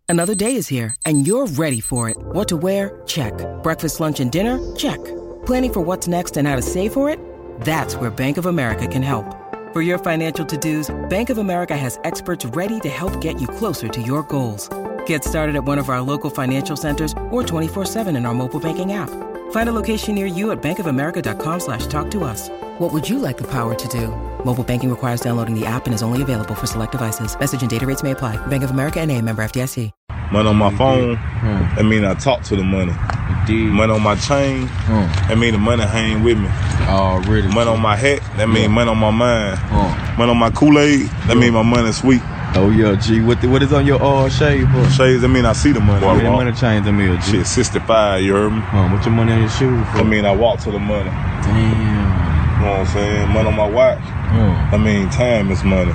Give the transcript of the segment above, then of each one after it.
Another day is here, and you're ready for it. What to wear? Check. Breakfast, lunch, and dinner? Check. Planning for what's next and how to save for it? That's where Bank of America can help. For your financial to-dos, Bank of America has experts ready to help get you closer to your goals. Get started at one of our local financial centers or 24/7 in our mobile banking app. Find a location near you at bankofamerica.com/talktous. What would you like the power to do? Mobile banking requires downloading the app and is only available for select devices. Message and data rates may apply. Bank of America N.A., member FDIC. Money on my phone, that mean I talk to the money. Money on my chain, that mean the money hang with me. Already. Money on my hat, that mean money on my mind. Money on my Kool-Aid, that mean my money sweet. Oh yeah, G. What is on your shade, bro? Shades, that mean I see the money. What money change to me, G? Shit, 65, you heard me? What your money on your shoes, bro? That mean I walk to the money. Damn. You know what I'm saying? Money on my watch, I mean time is money.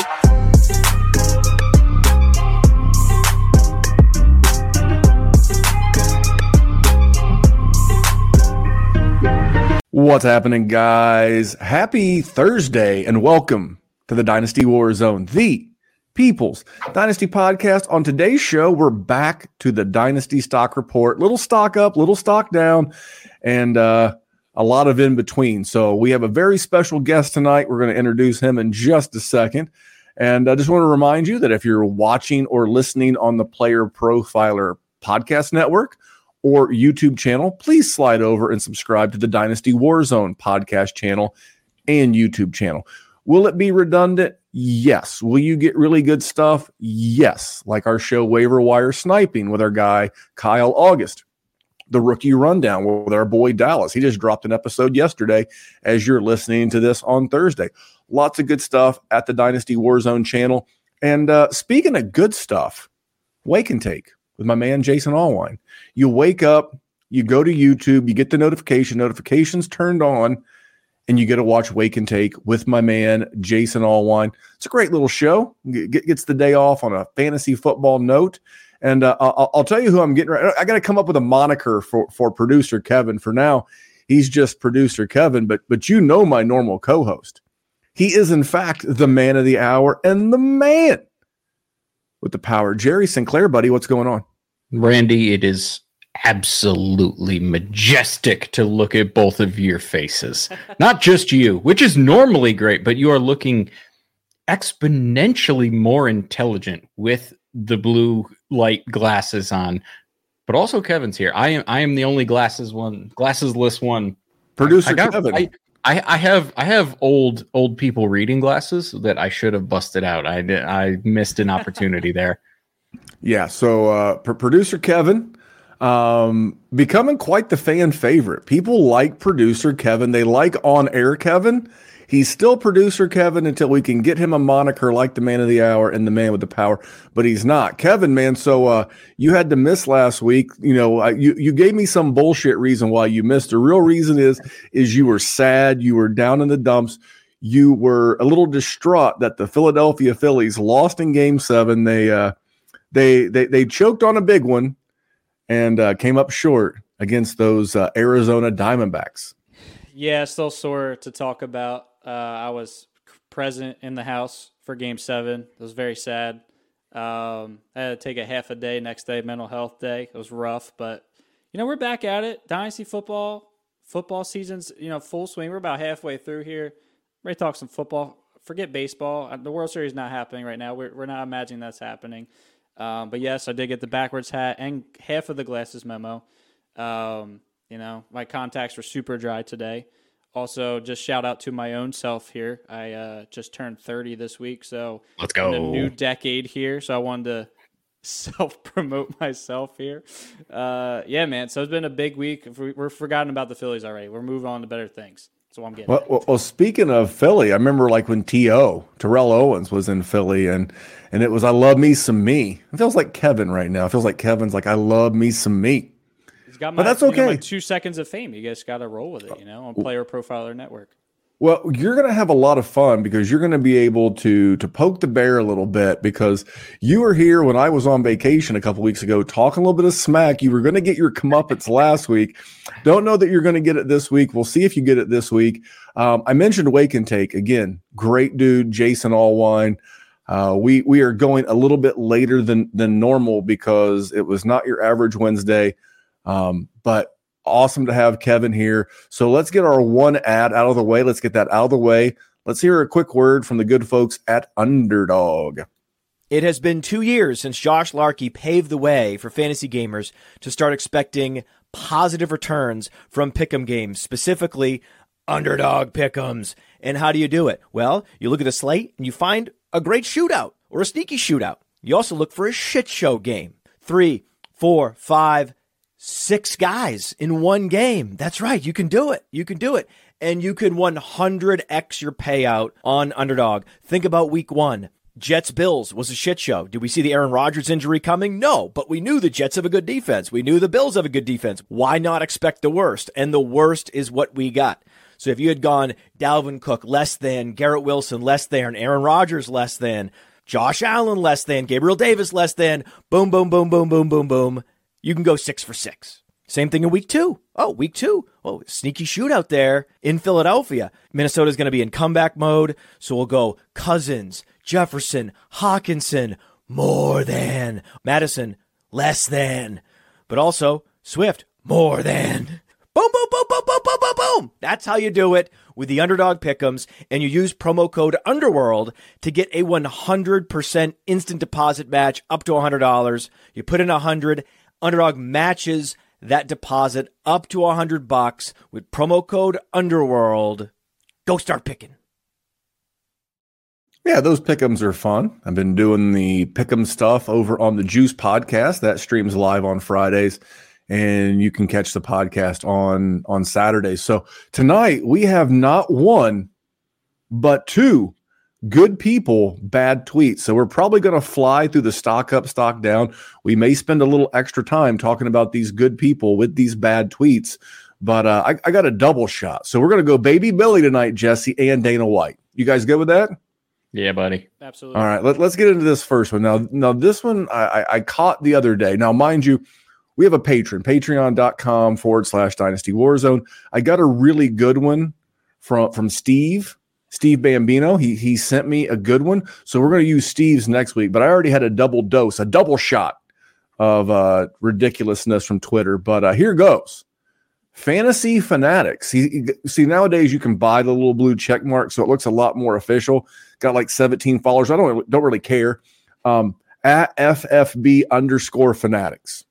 What's happening, guys? Happy Thursday and welcome to the Dynasty War Zone, the People's Dynasty Podcast. On today's show, we're back to the Dynasty Stock Report. Little stock up, little stock down, and a lot of in between. So we have a very special guest tonight. We're going to introduce him in just a second. And I just want to remind you that if you're watching or listening on the Player Profiler Podcast Network or YouTube channel, please slide over and subscribe to the Dynasty Warzone podcast channel and YouTube channel. Will it be redundant? Yes. Will you get really good stuff? Yes. Like our show Waiver Wire Sniping with our guy Kyle August, the Rookie Rundown with our boy Dallas. He just dropped an episode yesterday as you're listening to this on Thursday. Lots of good stuff at the Dynasty Warzone channel. And speaking of good stuff, Wake and Take with my man Jason Allwine. You wake up, you go to YouTube, you get the notifications turned on, and you get to watch Wake and Take with my man Jason Allwine. It's a great little show. Gets the day off on a fantasy football note. And I'll tell you who I'm getting right. I got to come up with a moniker for producer Kevin. For now, he's just producer Kevin, but you know my normal co-host. He is, in fact, the man of the hour and the man with the power. Jerry Sinclair, buddy, what's going on? Randy, it is absolutely majestic to look at both of your faces. Not just you, which is normally great, but you are looking exponentially more intelligent with the blue light glasses on. But also Kevin's here. I am the only glassesless one. Producer Kevin. I have old people reading glasses that I should have busted out. I missed an opportunity there. Yeah, so producer Kevin becoming quite the fan favorite. People like producer Kevin. They like on-air Kevin. He's still producer Kevin until we can get him a moniker like the man of the hour and the man with the power, but he's not. Kevin, man, so you had to miss last week. You know, you gave me some bullshit reason why you missed. The real reason is you were sad. You were down in the dumps. You were a little distraught that the Philadelphia Phillies lost in Game 7. They choked on a big one and came up short against those Arizona Diamondbacks. Yeah, still sore to talk about. I was present in the house for Game 7. It was very sad. I had to take a half a day next day, mental health day. It was rough, but, we're back at it. Dynasty football season's, full swing. We're about halfway through here. Ready to talk some football. Forget baseball. The World Series is not happening right now. We're not imagining that's happening. But, yes, I did get the backwards hat and half of the glasses memo. My contacts were super dry today. Also, just shout out to my own self here. I just turned 30 this week, so let's go. In a new decade here. So I wanted to self-promote myself here. Yeah, man. So it's been a big week. We're forgotten about the Phillies already. We're moving on to better things. That's what I'm getting. Well, speaking of Philly, I remember like when Terrell Owens was in Philly, and it was I love me some me. It feels like Kevin right now. It feels like Kevin's like I love me some me. But that's okay. My 2 seconds of fame. You guys got to roll with it, on Player Profiler Network. Well, you're going to have a lot of fun because you're going to be able to poke the bear a little bit because you were here when I was on vacation a couple weeks ago talking a little bit of smack. You were going to get your comeuppance last week. Don't know that you're going to get it this week. We'll see if you get it this week. I mentioned Wake and Take. Again, great dude, Jason Allwine. We are going a little bit later than normal because it was not your average Wednesday, but awesome to have Kevin here. So let's get our one ad out of the way. Let's get that out of the way. Let's hear a quick word from the good folks at Underdog. It has been 2 years since Josh Larkey paved the way for fantasy gamers to start expecting positive returns from pick'em games, specifically Underdog pick'ems. And how do you do it? Well, you look at a slate and you find a great shootout or a sneaky shootout. You also look for a shit show game. 3, 4, 5, 6 guys in one game. That's right. You can do it. You can do it. And you can 100x your payout on Underdog. Think about week 1. Jets-Bills was a shit show. Did we see the Aaron Rodgers injury coming? No, but we knew the Jets have a good defense. We knew the Bills have a good defense. Why not expect the worst? And the worst is what we got. So if you had gone Dalvin Cook less than, Garrett Wilson less than, Aaron Rodgers less than, Josh Allen less than, Gabriel Davis less than, boom, boom, boom, boom, boom, boom, boom, you can go 6 for 6. Same thing in week 2. Oh, week 2. Oh, sneaky shootout there in Philadelphia. Minnesota's going to be in comeback mode, so we'll go Cousins, Jefferson, Hawkinson, more than, Madison, less than, but also Swift, more than. Boom, boom, boom, boom, boom, boom, boom, boom. That's how you do it with the Underdog Pick'ems, and you use promo code Underworld to get a 100% instant deposit match up to $100. You put in $100, Underdog matches that deposit up to $100 with promo code Underworld. Go start picking. Yeah, those pick'ems are fun. I've been doing the pick'em stuff over on the Juice podcast that streams live on Fridays, and you can catch the podcast on Saturdays. So tonight we have not one, but 2 good people, bad tweets. So we're probably going to fly through the stock up, stock down. We may spend a little extra time talking about these good people with these bad tweets, but I got a double shot. So we're going to go Baby Billy tonight, Jesse and Dana White. You guys good with that? Yeah, buddy. Absolutely. All right, let's get into this first one. Now this one I caught the other day. Now, mind you, we have a patron, patreon.com/Dynasty Warzone. I got a really good one from Steve Bambino. He sent me a good one. So we're going to use Steve's next week, but I already had a double shot of ridiculousness from Twitter. But here goes. Fantasy Fanatics. See, nowadays you can buy the little blue check mark, so it looks a lot more official. Got like 17 followers. I don't really care. At FFB_Fanatics.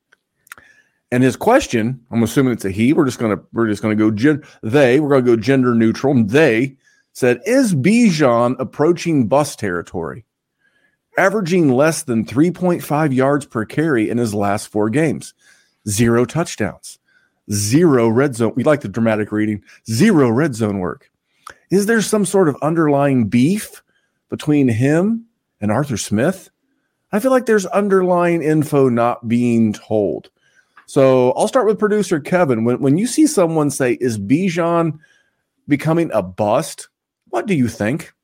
And his question, I'm assuming it's a he. We're just gonna go they. We're gonna go gender neutral. And they said, is Bijan approaching bust territory, averaging less than 3.5 yards per carry in his last 4 games, 0 touchdowns, 0 red zone. We like the dramatic reading. 0 red zone work. Is there some sort of underlying beef between him and Arthur Smith? I feel like there's underlying info not being told. So I'll start with producer Kevin. When you see someone say, is Bijan becoming a bust, what do you think?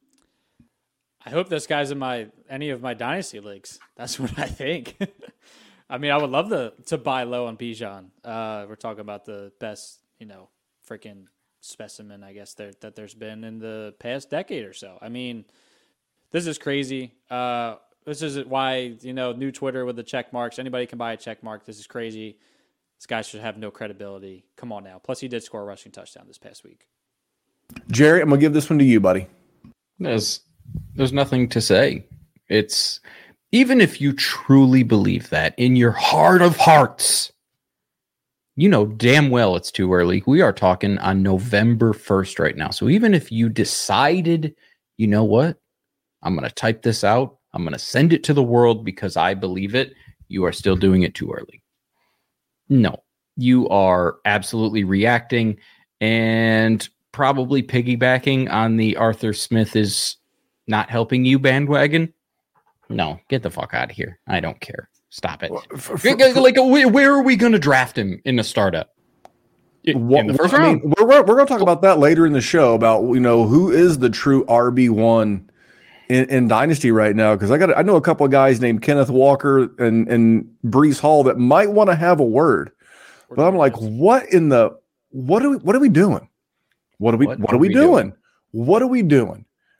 I hope this guy's in any of my dynasty leagues. That's what I think. I mean, I would love to buy low on Bijan. We're talking about the best, freaking specimen, I guess, that there's been in the past decade or so. I mean, this is crazy. This is why, new Twitter with the check marks. Anybody can buy a check mark. This is crazy. This guy should have no credibility. Come on now. Plus, he did score a rushing touchdown this past week. Jerry, I'm going to give this one to you, buddy. There's nothing to say. It's even if you truly believe that in your heart of hearts, you know damn well it's too early. We are talking on November 1st right now. So even if you decided, you know what, I'm going to type this out, I'm going to send it to the world because I believe it, you are still doing it too early. No, you are absolutely reacting and probably piggybacking on the Arthur Smith is not helping you bandwagon. No, get the fuck out of here. I don't care. Stop it. Where are we going to draft him in the startup? In the first round? I mean, we're going to talk about that later in the show about, who is the true RB1 in Dynasty right now, because I know a couple of guys named Kenneth Walker and Breece Hall that might want to have a word, but I'm like, what are we doing? What are we doing? What are we doing?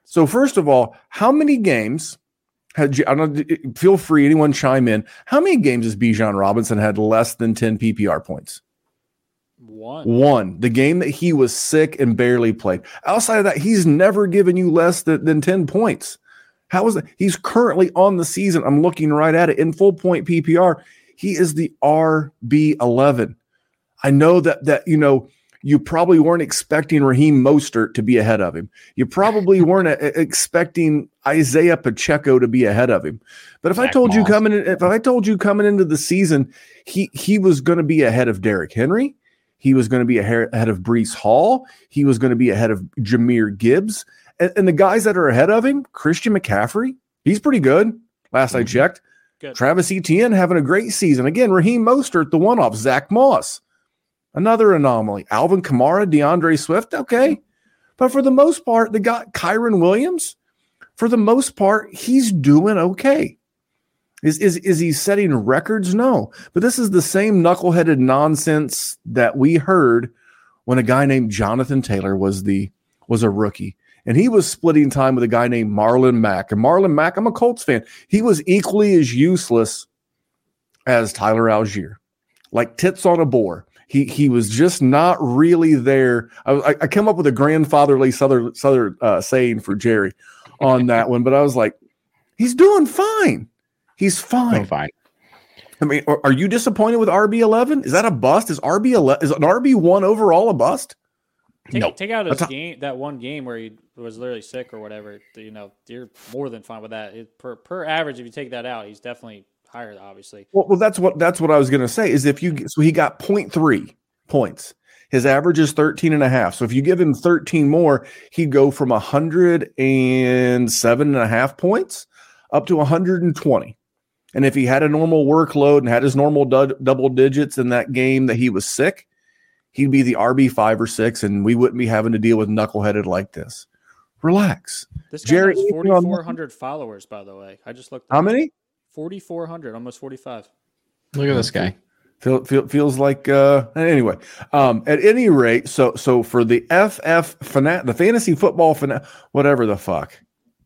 So first of all, how many games had you, I don't know, feel free, anyone chime in. How many games has Bijan Robinson had less than 10 PPR points? One. The game that he was sick and barely played. Outside of that, he's never given you less than 10 points. How is it? He's currently on the season. I'm looking right at it in full point PPR. He is the RB11. I know that you probably weren't expecting Raheem Mostert to be ahead of him. You probably weren't expecting Isaiah Pacheco to be ahead of him. But if I told you coming into the season, he was going to be ahead of Derrick Henry, he was going to be ahead of Breece Hall, he was going to be ahead of Jahmyr Gibbs, and the guys that are ahead of him, Christian McCaffrey, he's pretty good. Last I checked, good. Travis Etienne having a great season. Again, Raheem Mostert, the one-off, Zach Moss. Another anomaly. Alvin Kamara, DeAndre Swift, okay. But for the most part, the guy, Kyron Williams, for the most part, he's doing okay. Is he setting records? No. But this is the same knuckleheaded nonsense that we heard when a guy named Jonathan Taylor was a rookie. And he was splitting time with a guy named Marlon Mack. And Marlon Mack, I'm a Colts fan. He was equally as useless as Tyler Algier. Like tits on a boar. He was just not really there. I came up with a grandfatherly southern saying for Jerry on that one, but I was like, he's doing fine. He's fine. Doing fine. I mean, are you disappointed with RB11? Is that a bust? Is an RB1 overall a bust? Take out his game, that one game where he was literally sick or whatever. You're more than fine with that. Per average, if you take that out, he's definitely higher, obviously. Well, that's what I was going to say. Is so he got 0.3 points. His average is 13.5. So if you give him 13 more, he'd go from 107.5 points up to 120. And if he had a normal workload and had his normal double digits in that game that he was sick, he'd be the RB 5 or 6, and we wouldn't be having to deal with knuckleheaded like this. Relax. This guy has 4,400 followers, by the way. I just looked. How many? 4,400, almost 45. Look at this guy. Feels like anyway. At any rate, so for the the fantasy football whatever the fuck.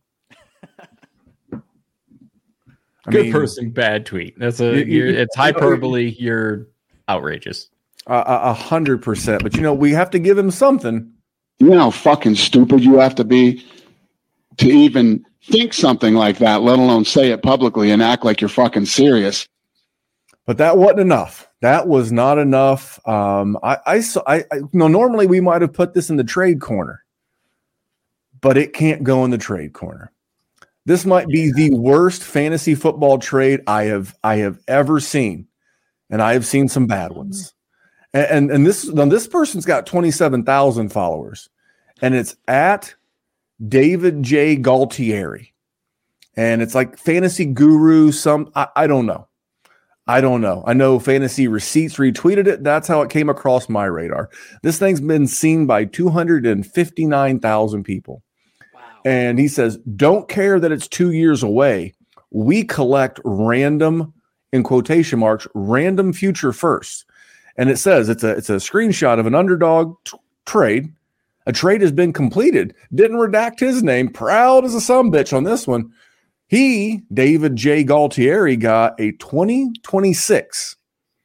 Good person, bad tweet. That's it's hyperbole. You're outrageous. 100%. But we have to give him something. You know how fucking stupid you have to be to even think something like that, let alone say it publicly and act like you're fucking serious. But that wasn't enough. That was not enough. Normally we might have put this in the trade corner, but it can't go in the trade corner. This might be the worst fantasy football trade I have ever seen, and I have seen some bad ones. And this person's got 27,000 followers, and it's at David J. Galtieri, and it's like Fantasy Guru. I don't know. I know Fantasy Receipts retweeted it. That's how it came across my radar. This thing's been seen by 259,000 people. Wow. And he says, don't care that it's 2 years away. We collect random, in quotation marks, random future firsts. And it says it's a screenshot of an underdog trade. A trade has been completed. Didn't redact his name. Proud as a sumbitch on this one. He, David J. Galtieri, got a 2026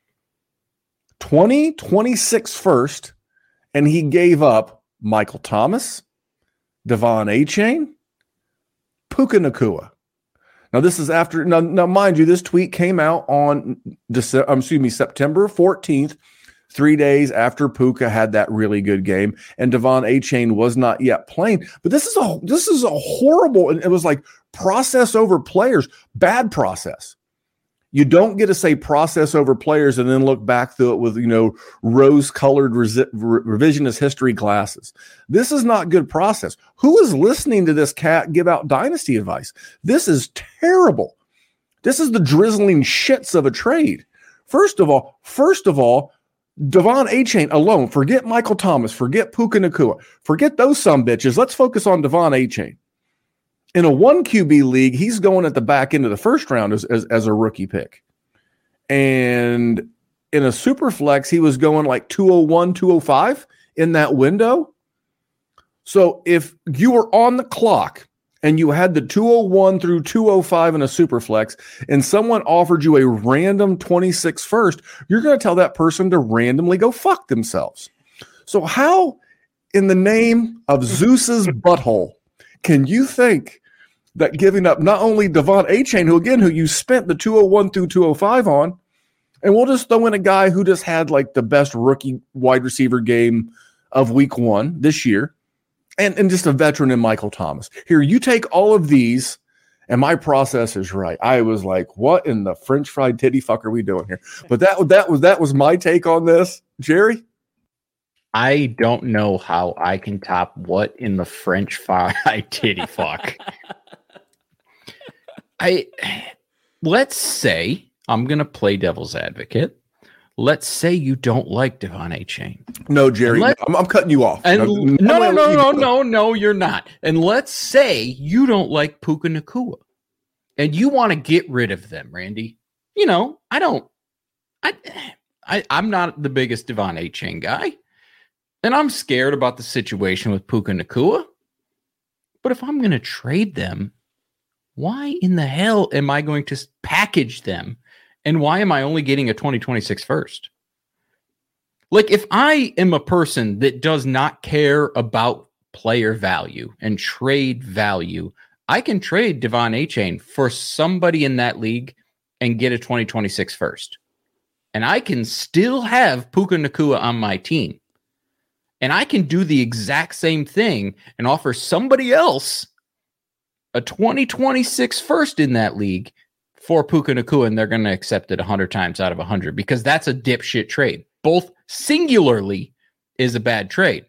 first, and he gave up Michael Thomas, Devon Achane, Puka Nacua. Now, this is after, now mind you, this tweet came out on September 14th, 3 days after Puka had that really good game, and Devon Achane was not yet playing. But this is a horrible, and it was like process over players, bad process. You don't get to say process over players and then look back through it with, rose-colored revisionist history glasses. This is not good process. Who is listening to this cat give out dynasty advice? This is terrible. This is the drizzling shits of a trade. First of all, Devon Achane alone, forget Michael Thomas, forget Puka Nacua, forget those sumbitches. Let's focus on Devon Achane. In a 1 QB league, he's going at the back end of the first round as a rookie pick. And in a super flex, he was going like 201, 205 in that window. So if you were on the clock and you had the 201 through 205 in a super flex, and someone offered you a random 26 first, you're going to tell that person to randomly go fuck themselves. So how in the name of Zeus's butthole can you think that giving up not only Devon Achane, who you spent the 201 through 205 on, and we'll just throw in a guy who just had like the best rookie wide receiver game of week 1 this year, and just a veteran in Michael Thomas. Here, you take all of these, and my process is right. I was like, what in the French fried titty fuck are we doing here? But that was my take on this. Jerry? I don't know how I can top what in the French fried titty fuck. Let's say I'm going to play devil's advocate. Let's say you don't like Devon Achane. No, Jerry, I'm cutting you off. No, you're not. And let's say you don't like Puka Nacua and you want to get rid of them, Randy. You know, I'm not the biggest Devon Achane guy, and I'm scared about the situation with Puka Nacua. But if I'm going to trade them, why in the hell am I going to package them? And why am I only getting a 2026 first? Like, if I am a person that does not care about player value and trade value, I can trade Devon Achane for somebody in that league and get a 2026 first. And I can still have Puka Nacua on my team. And I can do the exact same thing and offer somebody else a 2026 first in that league for Puka Nacua, and they're going to accept it 100 times out of 100 because that's a dipshit trade. Both singularly is a bad trade.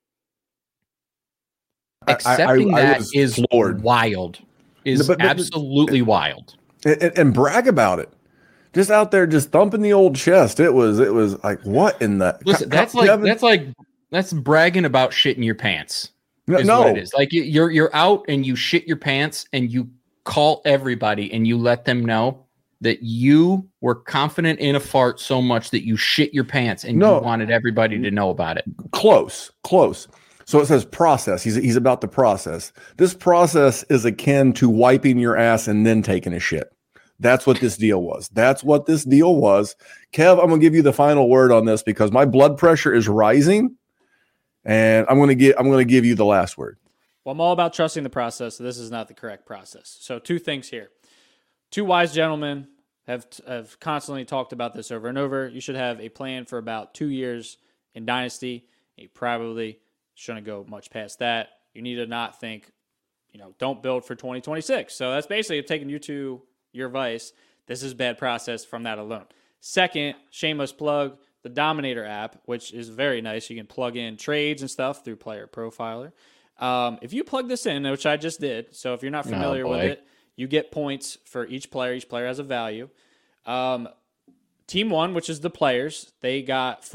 Accepting that is wild. Absolutely wild. And brag about it. Just out there, just thumping the old chest. It was like, what in the? Listen, that's bragging about shit in your pants. What it is. Like you're out and you shit your pants and you call everybody and you let them know that you were confident in a fart so much that you shit your pants and you wanted everybody to know about it. Close. So it says process. He's about the process. This process is akin to wiping your ass and then taking a shit. That's what this deal was. Kev, I'm going to give you the final word on this because my blood pressure is rising, and I'm going to give you the last word. Well, I'm all about trusting the process, so this is not the correct process. So 2 things here. 2 wise gentlemen have constantly talked about this over and over. You should have a plan for about 2 years in Dynasty. You probably shouldn't go much past that. You need to not think, don't build for 2026. So that's basically taking you to your advice. This is bad process from that alone. Second, shameless plug, the Dominator app, which is very nice. You can plug in trades and stuff through Player Profiler. If you plug this in, which I just did, so if you're not familiar with it, you get points for each player. Each player has a value. Team 1, which is the players, they got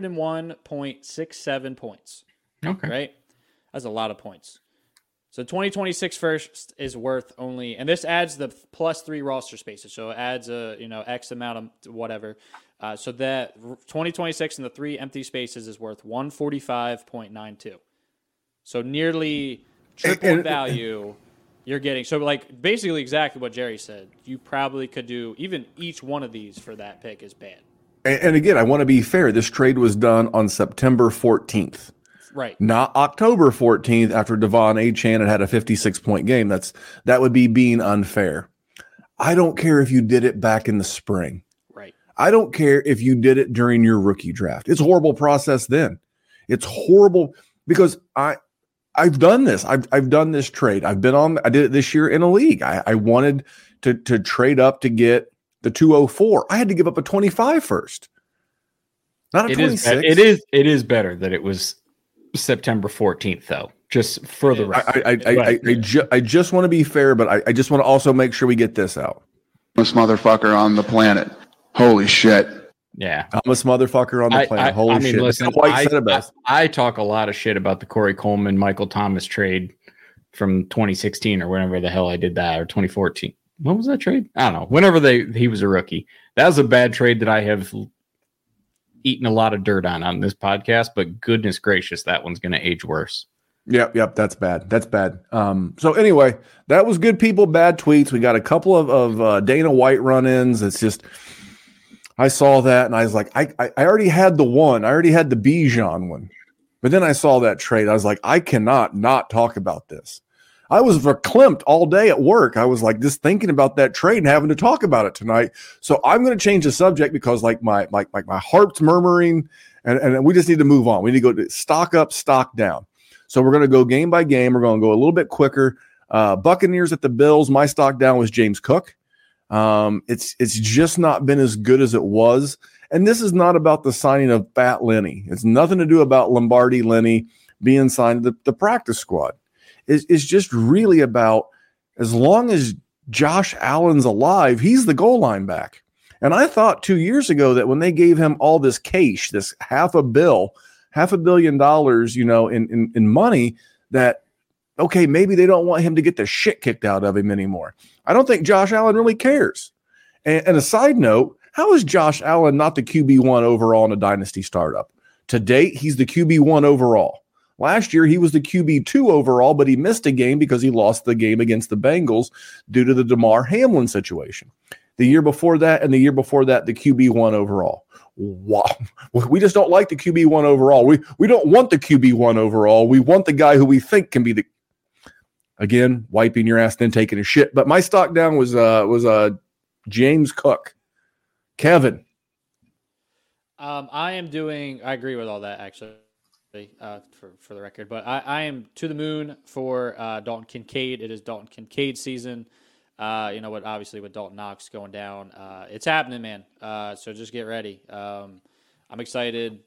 401.67 points. Okay. Right? That's a lot of points. So 2026 first is worth only, and this adds the +3 roster spaces. So it adds X amount of whatever. So that 2026 and the 3 empty spaces is worth 145.92. So nearly triple value you're getting. So like basically exactly what Jerry said. You probably could do even each one of these for that pick is bad. And again, I want to be fair. This trade was done on September 14th. Right. Not October 14th after Devon Achane had a 56-point game. That would be being unfair. I don't care if you did it back in the spring. Right. I don't care if you did it during your rookie draft. It's a horrible process then. It's horrible because I've done this. I've done this trade. I did it this year in a league. I wanted to trade up to get the 204. I had to give up a 25 first. Not a 26. It is better that it was September 14th, though. Just for the record. I just want to be fair, but I just want to also make sure we get this out. This motherfucker on the planet. Holy shit. Yeah. Dumbest motherfucker on the planet. Holy shit. Listen, I talk a lot of shit about the Corey Coleman, Michael Thomas trade from 2016 or whenever the hell I did that, or 2014. What was that trade? I don't know. Whenever he was a rookie. That was a bad trade that I have eaten a lot of dirt on this podcast, but goodness gracious, that one's going to age worse. Yep. That's bad. That's bad. So anyway, that was good people, bad tweets. We got a couple of Dana White run-ins. It's just, I saw that and I was like, I already had the one. I already had the Bijan one. But then I saw that trade. I was like, I cannot not talk about this. I was verklempt all day at work. I was like just thinking about that trade and having to talk about it tonight. So I'm going to change the subject because like my heart's murmuring and we just need to move on. We need to go to stock up, stock down. So we're going to go game by game. We're going to go a little bit quicker. Buccaneers at the Bills. My stock down was James Cook. It's just not been as good as it was. And this is not about the signing of Fat Lenny. It's nothing to do about Lombardi Lenny being signed to the practice squad. It's just really about as long as Josh Allen's alive, he's the goal line back. And I thought 2 years ago that when they gave him all this cash, this $500 million, in money, that, okay, maybe they don't want him to get the shit kicked out of him anymore. I don't think Josh Allen really cares. And a side note, how is Josh Allen not the QB1 overall in a dynasty startup? To date, he's the QB1 overall. Last year, he was the QB2 overall, but he missed a game because he lost the game against the Bengals due to the Damar Hamlin situation. The year before that and the year before that, the QB1 overall. Wow. We just don't like the QB1 overall. We don't want the QB1 overall. We want the guy who we think can be the, again, wiping your ass, then taking a shit. But my stock down was James Cook. Kevin. I agree with all that, actually. For the record, but I am to the moon for Dalton Kincaid. It is Dalton Kincaid season. Obviously with Dalton Knox going down, it's happening, man. So just get ready. I'm excited.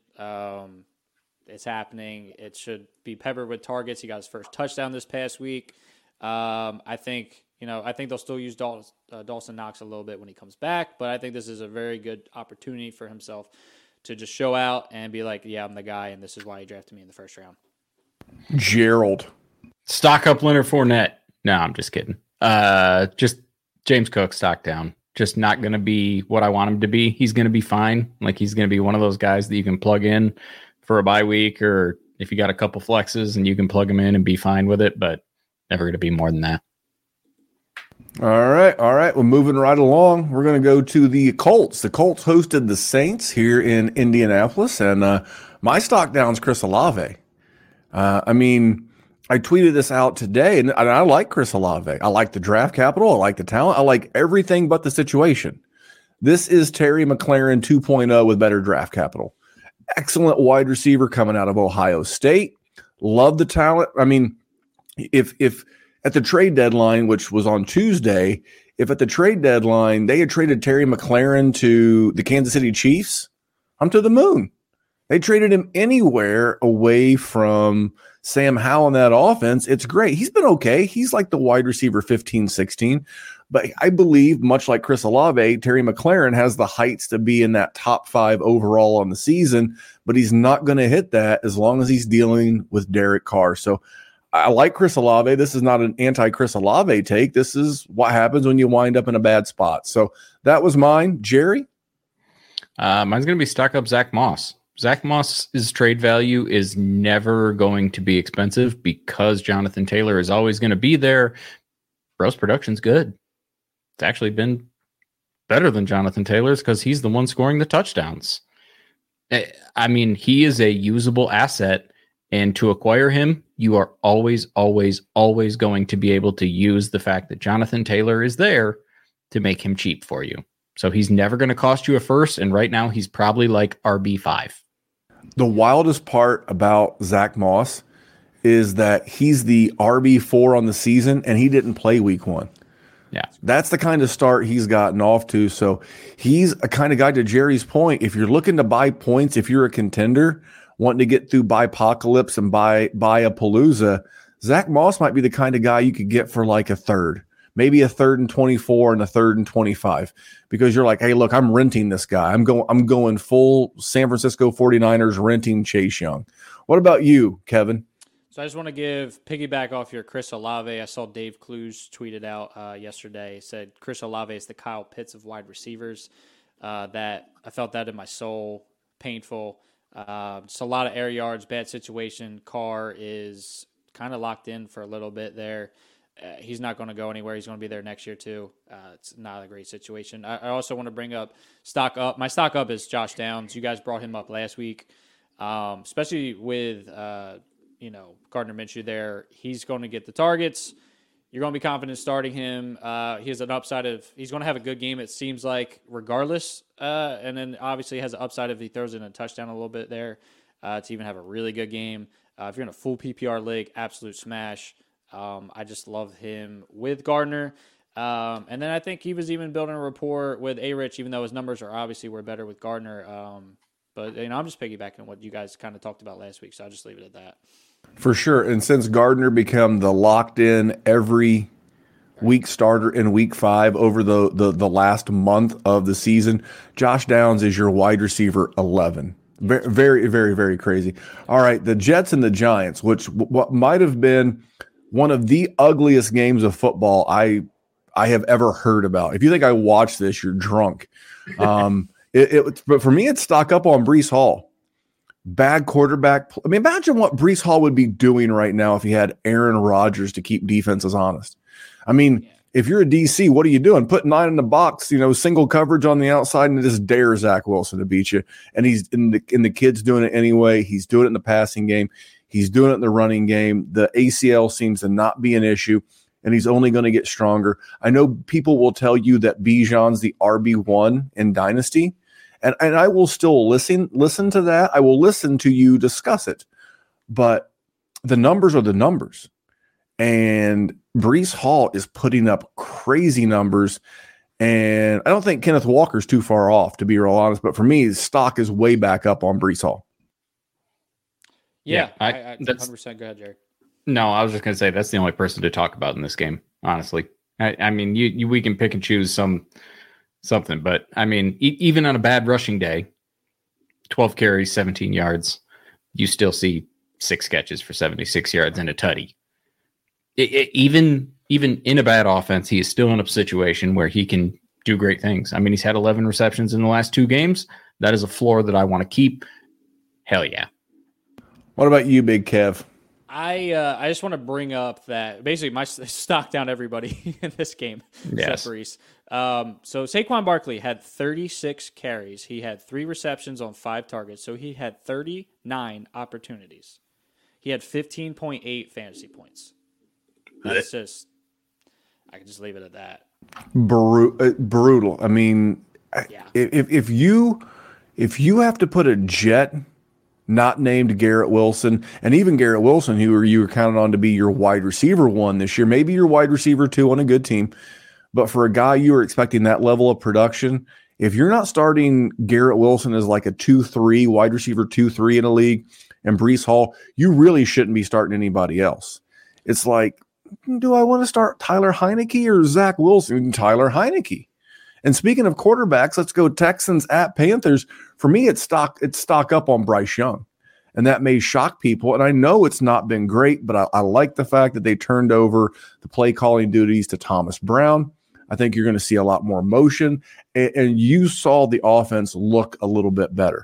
It's happening. It should be peppered with targets. He got his first touchdown this past week. I think they'll still use Dawson Knox a little bit when he comes back, but I think this is a very good opportunity for himself to just show out and be like, yeah, I'm the guy, and this is why he drafted me in the first round. Gerald. Stock up Leonard Fournette. No, I'm just kidding. Just James Cook, stock down. Just not going to be what I want him to be. He's going to be fine. Like, he's going to be one of those guys that you can plug in for a bye week, or if you got a couple flexes and you can plug him in and be fine with it, but never going to be more than that. All right. Well, moving right along, we're going to go to the Colts. The Colts hosted the Saints here in Indianapolis, and my stock down is Chris Olave. I tweeted this out today, and I like Chris Olave. I like the draft capital. I like the talent. I like everything but the situation. This is Terry McLaurin 2.0 with better draft capital. Excellent wide receiver coming out of Ohio State. Love the talent. I mean, if at the trade deadline, which was on Tuesday, if at the trade deadline they had traded Terry McLaurin to the Kansas City Chiefs, I'm to the moon. They traded him anywhere away from Sam Howell in that offense. It's great. He's been okay. He's like the wide receiver 15, 16. But I believe, much like Chris Olave, Terry McLaurin has the heights to be in that top 5 overall on the season, but he's not going to hit that as long as he's dealing with Derek Carr. So I like Chris Olave. This is not an anti-Chris Olave take. This is what happens when you wind up in a bad spot. So that was mine. Jerry? Mine's going to be stock up Zach Moss. Zach Moss's trade value is never going to be expensive because Jonathan Taylor is always going to be there. Bro's production's good. It's actually been better than Jonathan Taylor's because he's the one scoring the touchdowns. I mean, he is a usable asset, and to acquire him, you are always, always, always going to be able to use the fact that Jonathan Taylor is there to make him cheap for you. So he's never going to cost you a first, and right now he's probably like RB5. The wildest part about Zach Moss is that he's the RB4 on the season, and he didn't play week 1. Yeah. That's the kind of start he's gotten off to. So he's a kind of guy, to Jerry's point, if you're looking to buy points, if you're a contender, wanting to get through Buypocalypse and buy a Palooza, Zach Moss might be the kind of guy you could get for like a third, maybe a 3rd and 24 and a 3rd and 25, because you're like, hey, look, I'm renting this guy. I'm going full San Francisco 49ers renting Chase Young. What about you, Kevin? So I just want to piggyback off your Chris Olave. I saw Dave Clues tweeted out yesterday. He said Chris Olave is the Kyle Pitts of wide receivers. That I felt that in my soul. Painful. Just a lot of air yards, bad situation. Carr is kind of locked in for a little bit there. He's not going to go anywhere. He's going to be there next year too. It's not a great situation. I also want to bring up stock up. My stock up is Josh Downs. You guys brought him up last week, especially with Gardner Minshew there. He's going to get the targets. You're going to be confident starting him. He has an upside of he's going to have a good game, it seems like, regardless. And then obviously has an upside if he throws in a touchdown a little bit there to even have a really good game. If you're in a full PPR league, absolute smash. I just love him with Gardner. And then I think he was even building a rapport with A-Rich, even though his numbers were better with Gardner. But I'm just piggybacking on what you guys kind of talked about last week, so I'll just leave it at that. For sure. And since Gardner became the locked-in every week starter in week 5 over the last month of the season, Josh Downs is your wide receiver 11. Very, very, very, very crazy. All right, the Jets and the Giants, what might have been one of the ugliest games of football I have ever heard about. If you think I watched this, you're drunk. But for me, it's stock up on Breece Hall. Bad quarterback. I mean, imagine what Breece Hall would be doing right now if he had Aaron Rodgers to keep defenses honest. I mean, if you're a DC, what are you doing? Put 9 in the box, single coverage on the outside and just dare Zach Wilson to beat you. And he's in the kid's doing it anyway. He's doing it in the passing game. He's doing it in the running game. The ACL seems to not be an issue, and he's only going to get stronger. I know people will tell you that Bijan's the RB1 in Dynasty. And I will still listen to that. I will listen to you discuss it. But the numbers are the numbers. And Breece Hall is putting up crazy numbers. And I don't think Kenneth Walker's too far off, to be real honest. But for me, his stock is way back up on Breece Hall. Yeah, I 100%. Go ahead, Jerry. No, I was just going to say that's the only person to talk about in this game, honestly. I mean, we can pick and choose something, but I mean, even on a bad rushing day, 12 carries, 17 yards, you still see 6 catches for 76 yards and a tutty. Even in a bad offense, he is still in a situation where he can do great things. I mean, he's had 11 receptions in the last 2 games. That is a floor that I want to keep. Hell yeah. What about you, Big Kev? I just want to bring up that basically my stock down everybody in this game. Yes. Reese. So Saquon Barkley had 36 carries. He had 3 receptions on 5 targets. So he had 39 opportunities. He had 15.8 fantasy points. That's just, I can just leave it at that. Brutal. I mean, yeah. If you have to put a Jet not named Garrett Wilson, and even Garrett Wilson, who you were counting on to be your wide receiver 1 this year, maybe your wide receiver 2 on a good team, but for a guy you were expecting that level of production, if you're not starting Garrett Wilson as like a 2-3, wide receiver 2-3 in a league, and Breece Hall, you really shouldn't be starting anybody else. It's like, do I want to start Tyler Heineke or Zach Wilson? Tyler Heineke. And speaking of quarterbacks, let's go Texans at Panthers. For me, it's stock up on Bryce Young. And that may shock people. And I know it's not been great, but I like the fact that they turned over the play calling duties to Thomas Brown. I think you're going to see a lot more motion. And you saw the offense look a little bit better.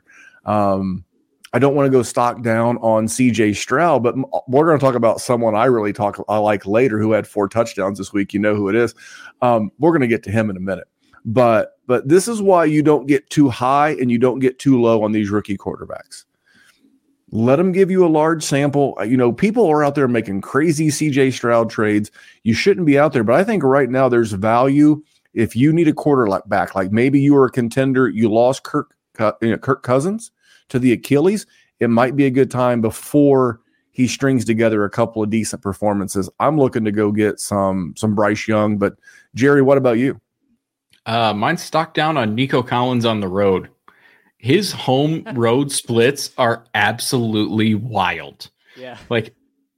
I don't want to go stock down on CJ Stroud, but we're going to talk about someone I like later who had 4 touchdowns this week. You know who it is. We're going to get to him in a minute. But this is why you don't get too high and you don't get too low on these rookie quarterbacks. Let them give you a large sample. People are out there making crazy CJ Stroud trades. You shouldn't be out there. But I think right now there's value if you need a quarterback. Like maybe you were a contender, you lost Kirk Cousins to the Achilles. It might be a good time before he strings together a couple of decent performances. I'm looking to go get some Bryce Young. But Jerry, what about you? Mine's stocked down on Nico Collins on the road. His home road splits are absolutely wild. Yeah. Like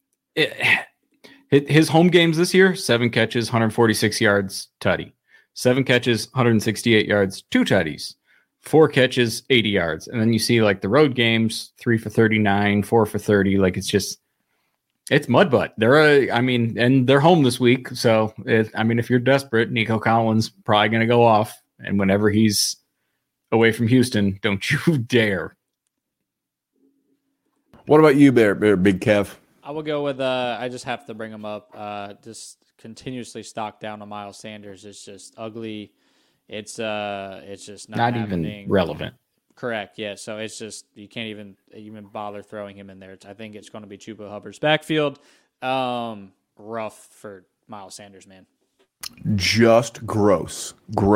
his home games this year, 7 catches, 146 yards, tutty. 7 catches, 168 yards, 2 tutties. 4 catches, 80 yards. And then you see like the road games, 3 for 39, 4 for 30. Like it's mud butt. And they're home this week. So if you're desperate, Nico Collins probably going to go off. And whenever he's away from Houston, don't you dare. What about you, Big Kev? I will go with I just have to bring him up. Just continuously stock down on Miles Sanders. It's just ugly. It's just not even relevant. Correct. Yeah. So it's just you can't even bother throwing him in there. I think it's going to be Chuba Hubbard's backfield. Rough for Miles Sanders, man. Just gross.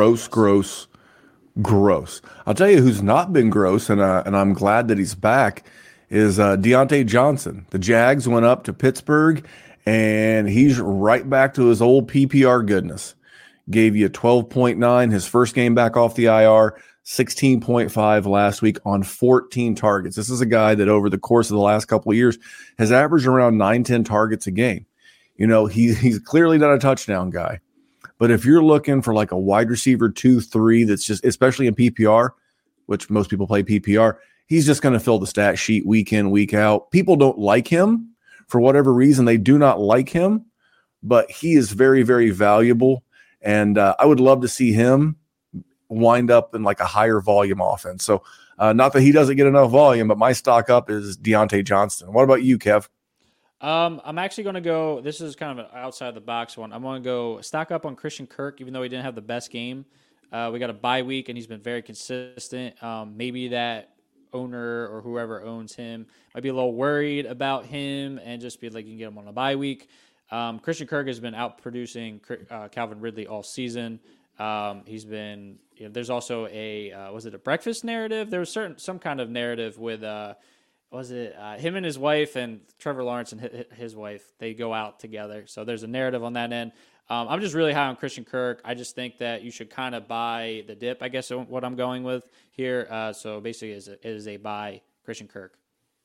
I'll tell you who's not been gross, and I'm glad that he's back, is Deontay Johnson. The Jags went up to Pittsburgh, and he's right back to his old PPR goodness. Gave you 12.9 his first game back off the IR, 16.5 last week on 14 targets. This is a guy that over the course of the last couple of years has averaged around 9-10 targets a game. You know, he's clearly not a touchdown guy. But if you're looking for like a wide receiver 2-3 that's just, especially in PPR, which most people play PPR, he's just going to fill the stat sheet week in, week out. People don't like him for whatever reason. They do not like him, but he is very, very valuable. And I would love to see him wind up in like a higher volume offense. So not that he doesn't get enough volume, but my stock up is Deontay Johnson. What about you, Kev? I'm actually going to go, this is kind of an outside the box one. I'm going to go stock up on Christian Kirk, even though he didn't have the best game. We got a bye week, and he's been very consistent. Maybe that owner or whoever owns him might be a little worried about him and just be like, you can get him on a bye week. Christian Kirk has been out-producing Calvin Ridley all season. He's been, there's also was it a breakfast narrative? There was some kind of narrative with, him and his wife and Trevor Lawrence and his wife, they go out together. So there's a narrative on that end. I'm just really high on Christian Kirk. I just think that you should kind of buy the dip, I guess, what I'm going with here. So basically it is a buy Christian Kirk.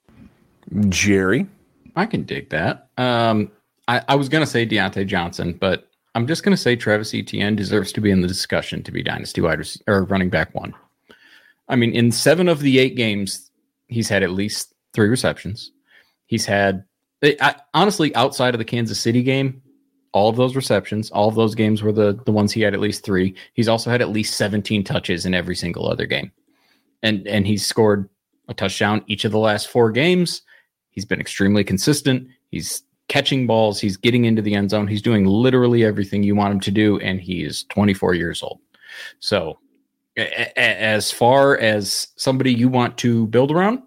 Jerry? I can dig that. I was going to say Deontay Johnson, but I'm just going to say Travis Etienne deserves to be in the discussion to be dynasty wide receiver or running back one. I mean, in 7 of the 8 games, he's had at least 3 receptions. He's had, honestly, outside of the Kansas City game, all of those receptions, all of those games were the ones he had at least 3. He's also had at least 17 touches in every single other game. And he's scored a touchdown each of the last 4 games. He's been extremely consistent. He's catching balls. He's getting into the end zone. He's doing literally everything you want him to do, and he is 24 years old. So as far as somebody you want to build around,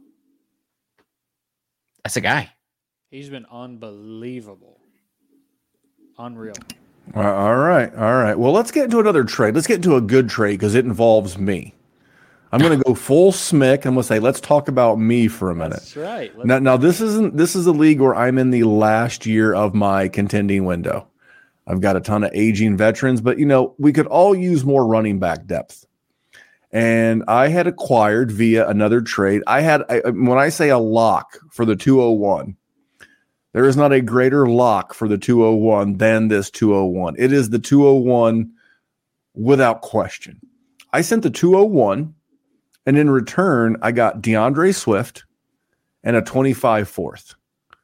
that's a guy. He's been unbelievable. Unreal. All right. Well, let's get into another trade. Let's get into a good trade because it involves me. I'm going to go full smick. I'm going to say, let's talk about me for a minute. That's right. Now, this is a league where I'm in the last year of my contending window. I've got a ton of aging veterans, but we could all use more running back depth. And I had acquired via another trade. When I say a lock for the 201, there is not a greater lock for the 201 than this 201. It is the 201 without question. I sent the 201. And in return, I got DeAndre Swift and a 25 fourth.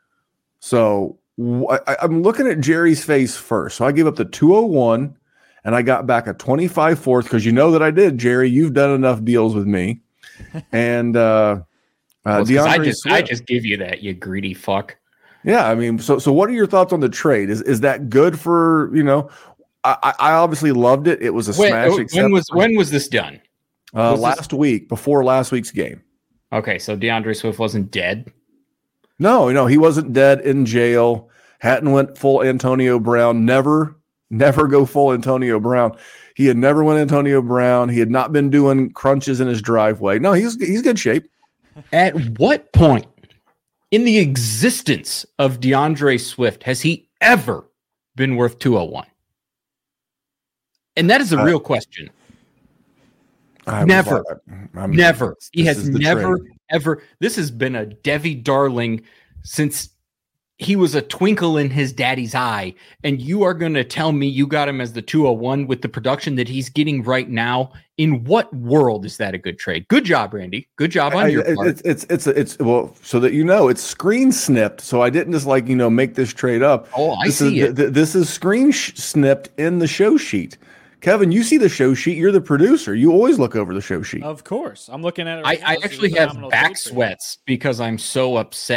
So I'm looking at Jerry's face first. So I gave up the 201 and I got back a 25 fourth because you know that I did, Jerry. You've done enough deals with me. And DeAndre Swift. I just give you that, you greedy fuck. Yeah, I mean, so what are your thoughts on the trade? Is that good for, I obviously loved it. It was a smash. When was this done? Last week, before last week's game. Okay, so DeAndre Swift wasn't dead? No, he wasn't dead, in jail. Hadn't went full Antonio Brown. Never go full Antonio Brown. He had never went Antonio Brown. He had not been doing crunches in his driveway. No, he's good shape. At what point in the existence of DeAndre Swift has he ever been worth 201? And that is a real question. Never. He has never, ever. This has been a Debbie Darling since he was a twinkle in his daddy's eye. And you are going to tell me you got him as the 201 with the production that he's getting right now? In what world is that a good trade? Good job, Randy. Good job on your part. It's well, so that it's screen snipped. So I didn't just make this trade up. Oh, I see it. This is screen snipped in the show sheet. Kevin, you see the show sheet. You're the producer. You always look over the show sheet. Of course. I'm looking at it right now. I actually have back sweats because I'm so upset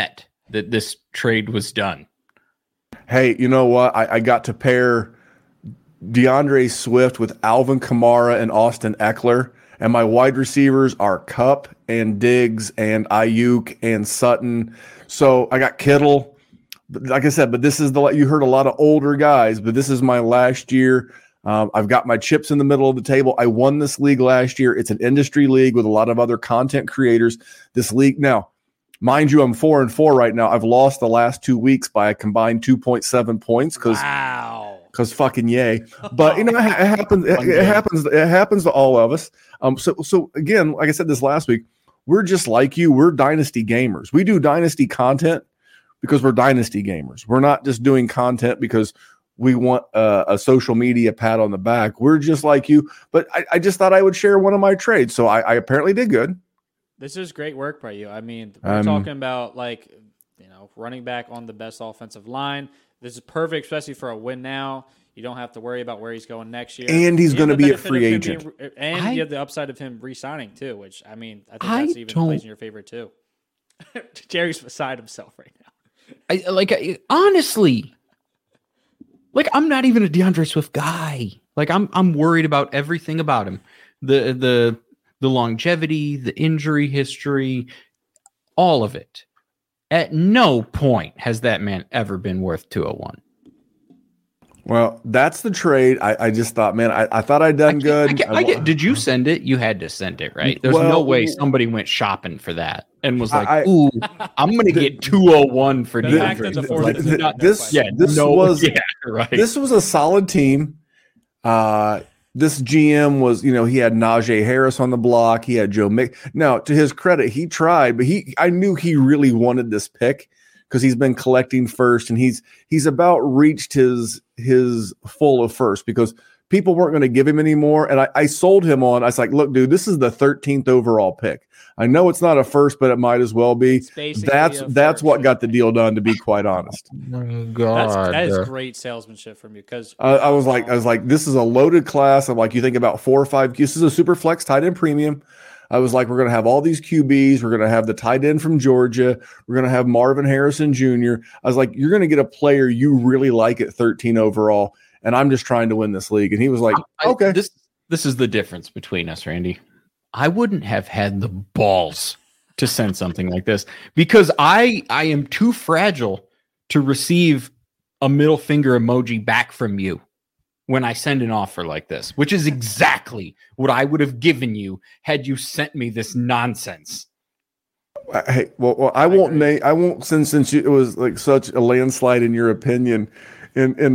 that this trade was done. Hey, you know what? I got to pair DeAndre Swift with Alvin Kamara and Austin Eckler, and my wide receivers are Kupp and Diggs and Ayuk and Sutton. So I got Kittle. But like I said, but this is you heard a lot of older guys, but this is my last year. I've got my chips in the middle of the table. I won this league last year. It's an industry league with a lot of other content creators. This league now, mind you, I'm 4-4 right now. I've lost the last 2 weeks by a combined 2.7 points because fucking yay. But you know, it happens. It happens to all of us. So again, like I said this last week, we're just like you. We're dynasty gamers. We do dynasty content because we're dynasty gamers. We're not just doing content because we want a social media pat on the back. We're just like you. But I just thought I would share one of my trades. So I apparently did good. This is great work by you. I mean, we're talking about running back on the best offensive line. This is perfect, especially for a win now. You don't have to worry about where he's going next year. And he's going to be a free agent. And you have the upside of him re-signing too, which, I mean, I think that's even plays in your favor too. Jerry's beside himself right now. Honestly, I'm not even a DeAndre Swift guy. I'm worried about everything about him. The longevity, the injury history, all of it. At no point has that man ever been worth 201. Well, that's the trade. I just thought, man, I thought I'd done good. Did you send it? You had to send it, right? There's no way somebody went shopping for that and was like, "Ooh, I'm going to get 201 for DeAndre." This was a solid team. This GM was, he had Najee Harris on the block. He had Joe Mick. Now, to his credit, he tried, but I knew he really wanted this pick because he's been collecting first, and he's about reached his full of first because people weren't going to give him anymore. And I sold him on. I was like, look, dude, this is the 13th overall pick. I know it's not a first, but it might as well be. That's what got the deal done, to be quite honest. Oh, God. That is great salesmanship from you because I was like, this is a loaded class. I'm like, you think about 4 or 5. This is a super flex tight end premium. I was like, we're going to have all these QBs. We're going to have the tight end from Georgia. We're going to have Marvin Harrison Jr. I was like, you're going to get a player you really like at 13 overall, and I'm just trying to win this league. And he was like, okay. This is the difference between us, Randy. I wouldn't have had the balls to send something like this because I am too fragile to receive a middle finger emoji back from you when I send an offer like this, which is exactly what I would have given you had you sent me this nonsense. Hey, well, I won't since it was like such a landslide in your opinion in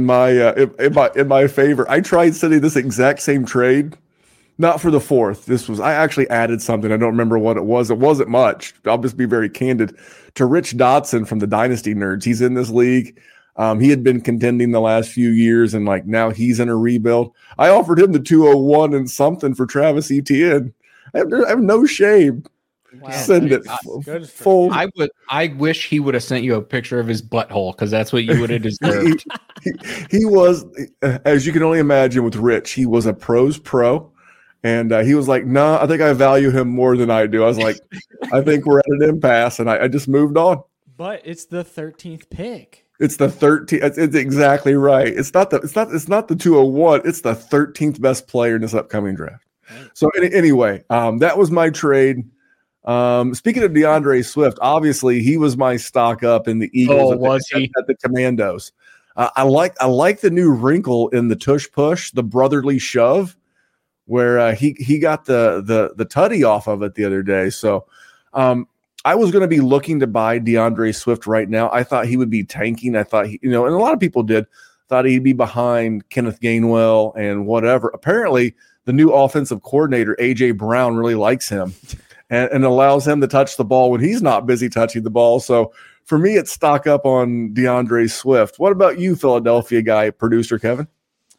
my favor. I tried sending this exact same trade. Not for the 4th. I actually added something. I don't remember what it was. It wasn't much. I'll just be very candid. To Rich Dotson from the Dynasty Nerds. He's in this league. He had been contending the last few years, and now he's in a rebuild. I offered him the 201 and something for Travis Etienne. I have no shame. Wow. Send it full. I wish he would have sent you a picture of his butthole because that's what you would have deserved. he was, as you can only imagine with Rich, he was a pro's pro. And he was like, "No, I think I value him more than I do." I was like, "I think we're at an impasse," and I just moved on. But it's the 13th pick. It's the 13th. It's exactly right. It's not the 201. It's the 13th best player in this upcoming draft. Right. So anyway, that was my trade. Speaking of DeAndre Swift, obviously he was my stock up in the Eagles. At the Commandos? I like the new wrinkle in the tush push, the brotherly shove, where he got the tutty off of it the other day. So I was going to be looking to buy DeAndre Swift right now. I thought he would be tanking. I thought and a lot of people thought he'd be behind Kenneth Gainwell and whatever. Apparently, the new offensive coordinator, A.J. Brown, really likes him and allows him to touch the ball when he's not busy touching the ball. So for me, it's stock up on DeAndre Swift. What about you, Philadelphia guy, producer Kevin?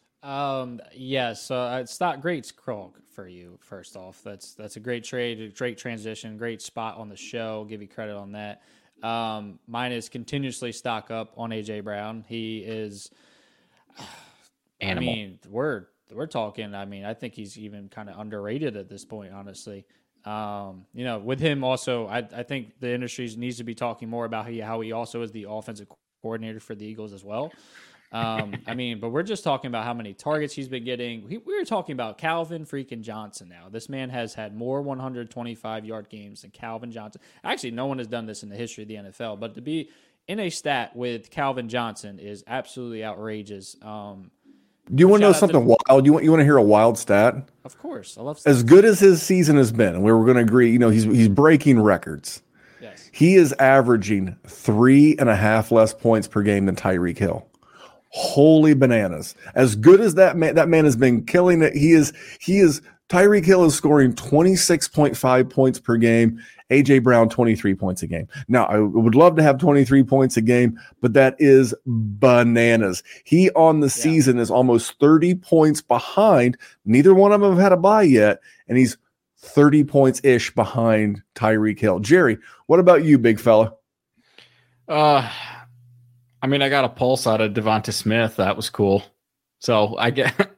Yes. So it's not great Krog for you. First off, that's a great trade, a great transition, great spot on the show. Give you credit on that. Mine is continuously stock up on AJ Brown. He is animal. I mean, we're talking. I mean, I think he's even kind of underrated at this point, honestly. With him also, I think the industry needs to be talking more about how he also is the offensive coordinator for the Eagles as well. But we're just talking about how many targets he's been getting. We were talking about Calvin freaking Johnson now. This man has had more 125-yard games than Calvin Johnson. Actually, no one has done this in the history of the NFL, but to be in a stat with Calvin Johnson is absolutely outrageous. Do you want to know something wild? You want to hear a wild stat? Of course. I love stats. As good as his season has been, and we were going to agree, he's breaking records. Yes. He is averaging 3.5 less points per game than Tyreek Hill. Holy bananas. As good as that man has been killing it, he is Tyreek Hill is scoring 26.5 points per game. A.J. Brown, 23 points a game. Now, I would love to have 23 points a game, but that is bananas. He on the season is almost 30 points behind. Neither one of them have had a bye yet, and he's 30 points-ish behind Tyreek Hill. Jerry, what about you, big fella? I got a pulse out of Devonta Smith. That was cool. So I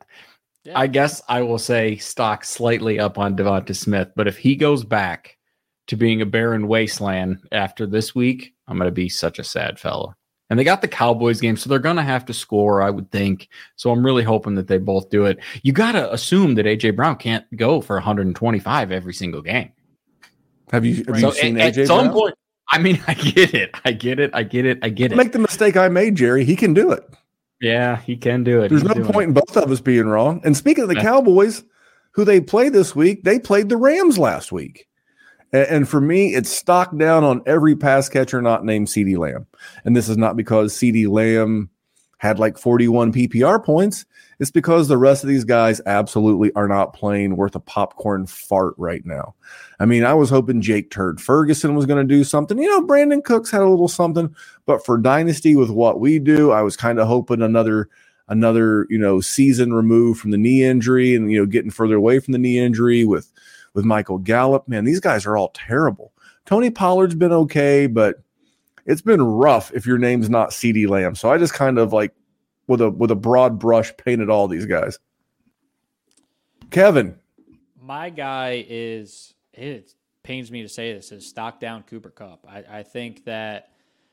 guess I will say stock slightly up on Devonta Smith, but if he goes back to being a barren wasteland after this week, I'm going to be such a sad fella. And they got the Cowboys game, so they're going to have to score, I would think. So I'm really hoping that they both do it. You got to assume that A.J. Brown can't go for 125 every single game. Have you seen A.J. Brown? At some point, I get it. Make the mistake I made, Jerry. He can do it. Yeah, he can do it. There's no point in both of us being wrong. And speaking of the Cowboys, who they play this week, they played the Rams last week. And for me, it's stock down on every pass catcher not named CeeDee Lamb. And this is not because CeeDee Lamb had like 41 PPR points. It's because the rest of these guys absolutely are not playing worth a popcorn fart right now. I was hoping Jake Turd Ferguson was going to do something. Brandon Cooks had a little something. But for Dynasty with what we do, I was kind of hoping another season removed from the knee injury and, getting further away from the knee injury with Michael Gallup. Man, these guys are all terrible. Tony Pollard's been okay, but it's been rough if your name's not CeeDee Lamb. So I just kind of with a broad brush painted all these guys. Kevin. My guy it pains me to say this, is stock down Cooper Kupp. I think that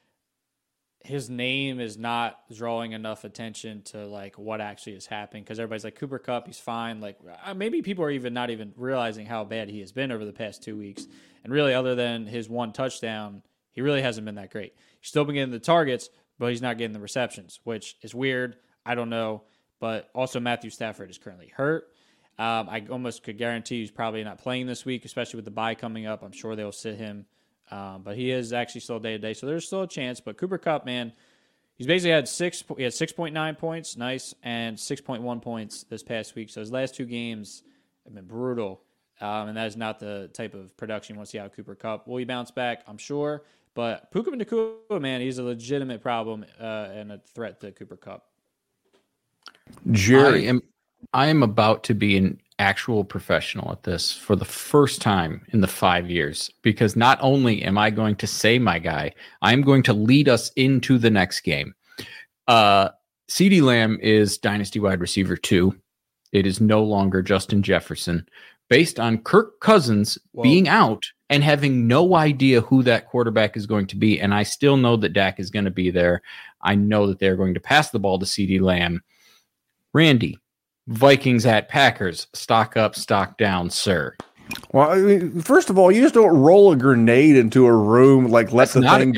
his name is not drawing enough attention to what actually is happening, because everybody's like, Cooper Kupp, he's fine. Maybe people are not even realizing how bad he has been over the past 2 weeks. And really, other than his one touchdown, he really hasn't been that great. He's still been getting the targets, but he's not getting the receptions, which is weird. I don't know. But also Matthew Stafford is currently hurt. I almost could guarantee he's probably not playing this week, especially with the bye coming up. I'm sure they'll sit him. But he is actually still day-to-day, so there's still a chance. But Cooper Kupp, man, he's basically had 6.9 points, nice, and 6.1 points this past week. So his last 2 games have been brutal, and that is not the type of production you want to see out of Cooper Kupp. Will he bounce back? I'm sure. But Puka Nacua, man, he's a legitimate problem and a threat to Cooper Kupp. Jerry. I am about to be an actual professional at this for the first time in the 5 years, because not only am I going to say my guy, I'm going to lead us into the next game. CeeDee Lamb is Dynasty wide receiver 2. It is no longer Justin Jefferson, based on Kirk Cousins being out and having no idea who that quarterback is going to be. And I still know that Dak is going to be there. I know that they're going to pass the ball to CeeDee Lamb. Randy, Vikings at Packers, stock up, stock down, sir. Well, first of all, you just don't roll a grenade into a room let the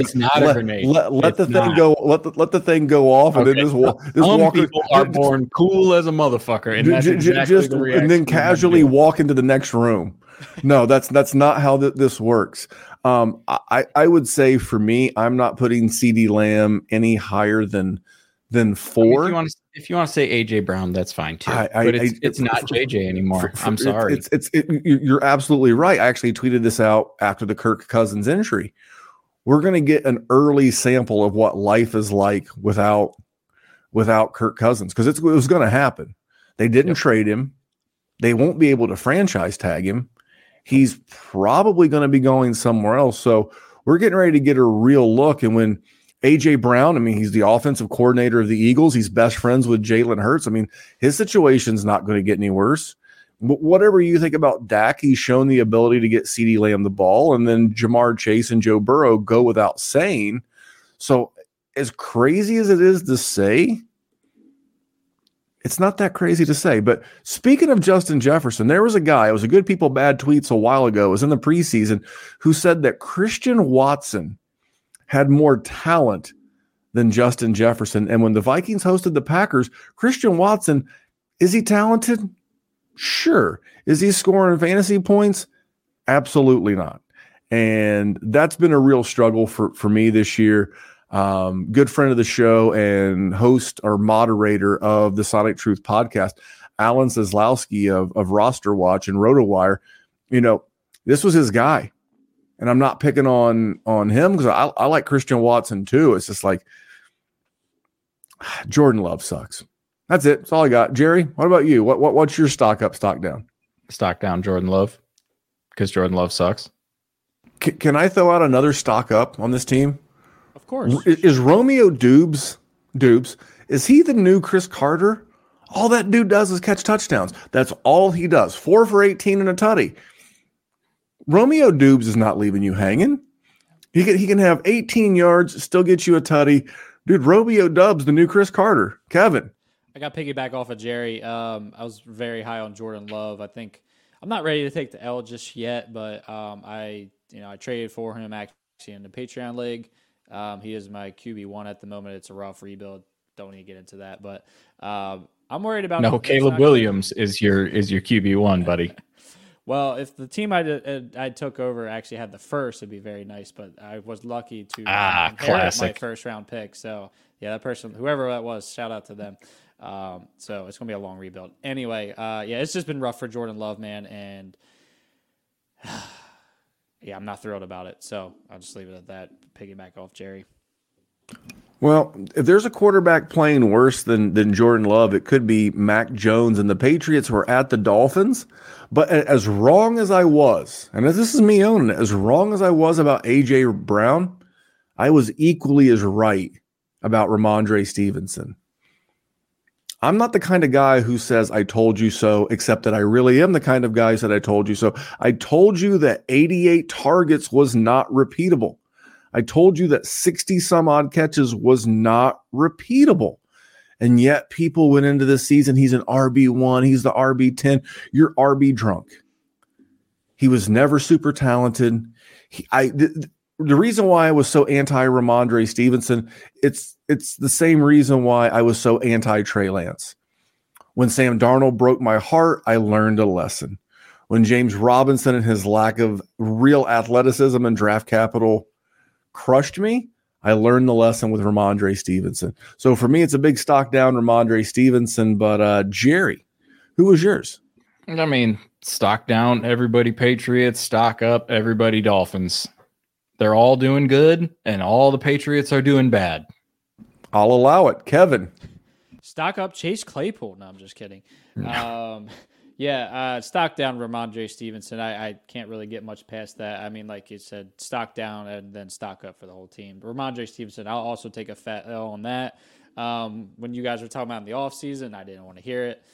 thing go off, and then some people are born cool as a motherfucker, and that's exactly and then casually walk into the next room. No, that's not how this works. I would say for me, I'm not putting CeeDee Lamb any higher than 4. If you want to say AJ Brown, that's fine too. But it's not JJ anymore. I'm sorry. You're absolutely right. I actually tweeted this out after the Kirk Cousins injury. We're going to get an early sample of what life is like without Kirk Cousins, because it was going to happen. They didn't trade him. They won't be able to franchise tag him. He's probably going to be going somewhere else. So we're getting ready to get a real look. And when A.J. Brown, he's the offensive coordinator of the Eagles. He's best friends with Jalen Hurts. His situation's not going to get any worse. whatever you think about Dak, he's shown the ability to get CeeDee Lamb the ball, and then Jamar Chase and Joe Burrow go without saying. So as crazy as it is to say, it's not that crazy to say. But speaking of Justin Jefferson, there was a guy, it was a Good People Bad Tweets a while ago, it was in the preseason, who said that Christian Watson had more talent than Justin Jefferson. And when the Vikings hosted the Packers, Christian Watson, is he talented? Sure. Is he scoring fantasy points? Absolutely not. And that's been a real struggle for me this year. Good friend of the show and host or moderator of the Sonic Truth podcast, Alan Seslowski of Roster Watch and RotoWire, this was his guy. And I'm not picking on him because I like Christian Watson too. It's just like Jordan Love sucks. That's it. That's all I got. Jerry, what about you? What's your stock up, stock down? Stock down Jordan Love because Jordan Love sucks. Can I throw out another stock up on this team? Of course. Is Romeo Dubes, is he the new Chris Carter? All that dude does is catch touchdowns. That's all he does. 4 for 18 and a tutty. Romeo Dubes is not leaving you hanging. He can have 18 yards, still get you a tutty. Dude, Romeo Dubs, the new Chris Carter. Kevin. I got piggyback off of Jerry. I was very high on Jordan Love. I think I'm not ready to take the L just yet, but I traded for him actually in the Patreon league. He is my QB1 at the moment. It's a rough rebuild. Don't need to get into that, but I'm worried about. No, Caleb Williams is your QB1, buddy. Well, if the team I took over actually had the first, it'd be very nice. But I was lucky to inherit my first round pick. So yeah, that person, whoever that was, shout out to them. So it's gonna be a long rebuild. Anyway, it's just been rough for Jordan Love, man, and yeah, I'm not thrilled about it. So I'll just leave it at that. Piggyback off Jerry. Well, if there's a quarterback playing worse than Jordan Love, it could be Mac Jones, and the Patriots were at the Dolphins. But as wrong as I was, and this is me owning it, as wrong as I was about A.J. Brown, I was equally as right about Ramondre Stevenson. I'm not the kind of guy who says, I told you so, except that I really am the kind of guy who said, I told you so. I told you that 88 targets was not repeatable. I told you that 60 some odd catches was not repeatable. And yet people went into this season, he's an RB1, he's the RB10. You're RB drunk. He was never super talented. The reason why I was so anti-Ramondre Stevenson, it's the same reason why I was so anti-Trey Lance. When Sam Darnold broke my heart, I learned a lesson. When James Robinson and his lack of real athleticism and draft capital crushed me, I learned the lesson with Ramondre Stevenson. So for me, it's a big stock down Ramondre Stevenson. But Jerry, who was yours? I mean, stock down everybody Patriots, stock up everybody Dolphins. They're all doing good, and all the Patriots are doing bad. I'll allow it. Kevin. Stock up Chase Claypool. No, I'm just kidding. No. Stock down Ramondre Stevenson. I can't really get much past that. I mean, like you said, stock down and then stock up for the whole team. Ramondre Stevenson, I'll also take a fat L on that. When you guys were talking about in the offseason, I didn't want to hear it.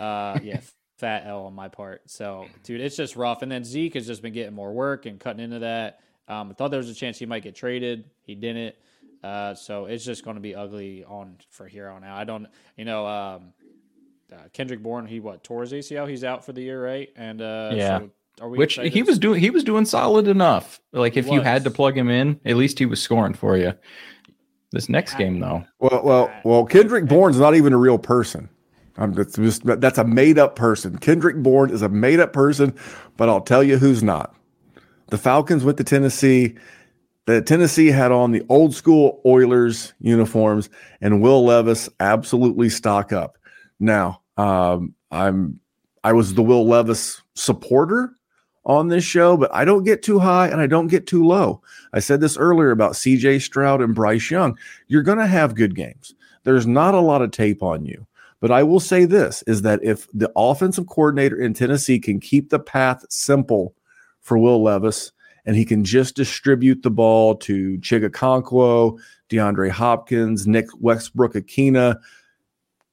Fat L on my part. So, dude, it's just rough. And then Zeke has just been getting more work and cutting into that. I thought there was a chance he might get traded. He didn't. So it's just going to be ugly for here on out. I don't, Kendrick Bourne, he tore his ACL. He's out for the year, right? And So are we which excited? he was doing solid enough. Like if you had to plug him in, at least he was scoring for you. This next game, though. Well, Kendrick Bourne's not even a real person. That's a made up person. Kendrick Bourne is a made up person, but I'll tell you who's not. The Falcons went to Tennessee. Tennessee had on the old school Oilers uniforms, and Will Levis absolutely stock up. Now, I was the Will Levis supporter on this show, but I don't get too high and I don't get too low. I said this earlier about CJ Stroud and Bryce Young. You're going to have good games. There's not a lot of tape on you. But I will say this, is that if the offensive coordinator in Tennessee can keep the path simple for Will Levis, and he can just distribute the ball to Chigakonkwo, DeAndre Hopkins, Nick Westbrook-Akina,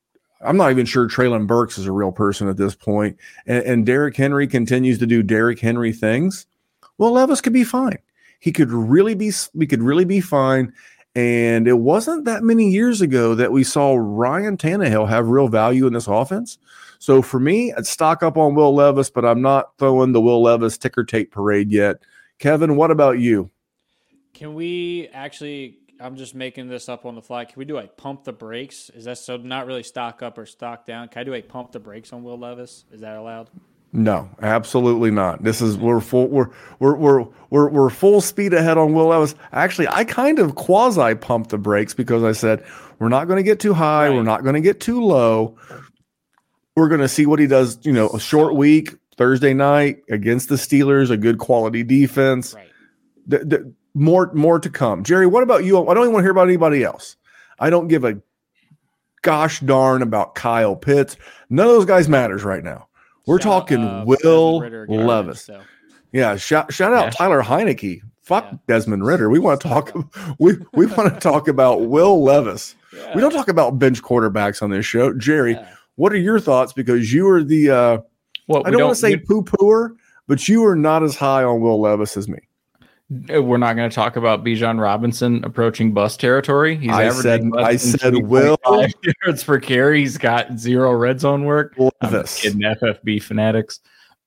I'm not even sure Traylon Burks is a real person at this point, and Derrick Henry continues to do Derrick Henry things, Will Levis could be fine. We could really be fine. And it wasn't that many years ago that we saw Ryan Tannehill have real value in this offense. So for me, I'd stock up on Will Levis, but I'm not throwing the Will Levis ticker tape parade yet. Kevin, what about you? Can we actually, I'm just making this up on the fly. Can we do a pump the brakes? Is that so not really stock up or stock down? Can I do a pump the brakes on Will Levis? Is that allowed? No, absolutely not. This is we're full speed ahead on Will Levis. Actually, I kind of quasi pumped the brakes because I said we're not going to get too high, we're not going to get too low. We're going to see what he does. A short week, Thursday night against the Steelers, a good quality defense. Right. More to come. Jerry, what about you? I don't even want to hear about anybody else. I don't give a gosh darn about Kyle Pitts. None of those guys matters right now. We're talking Will Levis. Yeah, shout out Tyler Heineke. Fuck Desmond Ritter. We want to talk. We want to talk about Will Levis. Yeah. We don't talk about bench quarterbacks on this show. Jerry, what are your thoughts? Because you are the I don't want to say poo-pooer, but you are not as high on Will Levis as me. We're not going to talk about Bijan Robinson approaching bust territory. He's I said Will yards per carry. He's got 0 red zone work. I'm kidding, FFB fanatics.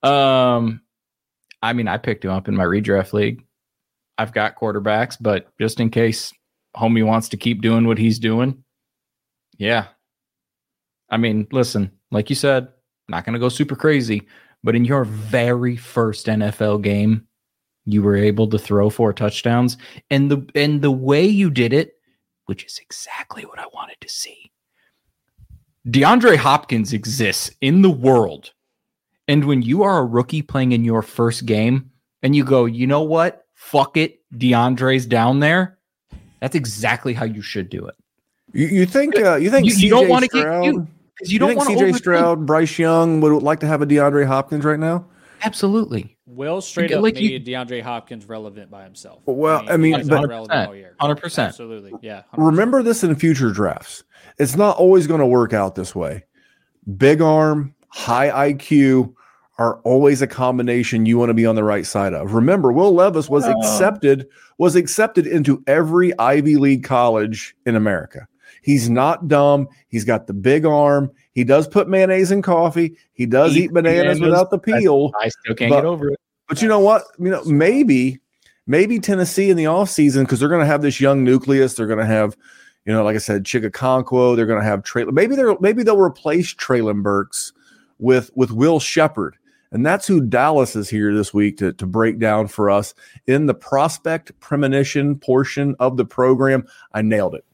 I mean, I picked him up in my redraft league. I've got quarterbacks, but just in case homie wants to keep doing what he's doing, yeah. I mean, listen, like you said, not going to go super crazy, but in your very first NFL game, you were able to throw 4 touchdowns, and the way you did it, which is exactly what I wanted to see. DeAndre Hopkins exists in the world, and when you are a rookie playing in your first game, and you go, you know what? Fuck it, DeAndre's down there. That's exactly how you should do it. You think you don't want to get cute because you don't want CJ Stroud, Bryce Young would like to have a DeAndre Hopkins right now? Absolutely. Will straight up made DeAndre Hopkins relevant by himself. Well, I mean but 100%. Absolutely. Yeah. 100%. Remember this in future drafts. It's not always going to work out this way. Big arm, high IQ are always a combination you want to be on the right side of. Remember, Will Levis was accepted into every Ivy League college in America. He's not dumb. He's got the big arm. He does put mayonnaise in coffee. He does eat bananas without the peel. I still can't get over it. But you know what? Maybe Tennessee in the offseason, because they're going to have this young nucleus. They're going to have, like I said, Chigakonkwo. They're going to have maybe they'll replace Traylon Burks with Will Shepard. And that's who Dallas is here this week to break down for us in the prospect premonition portion of the program. I nailed it.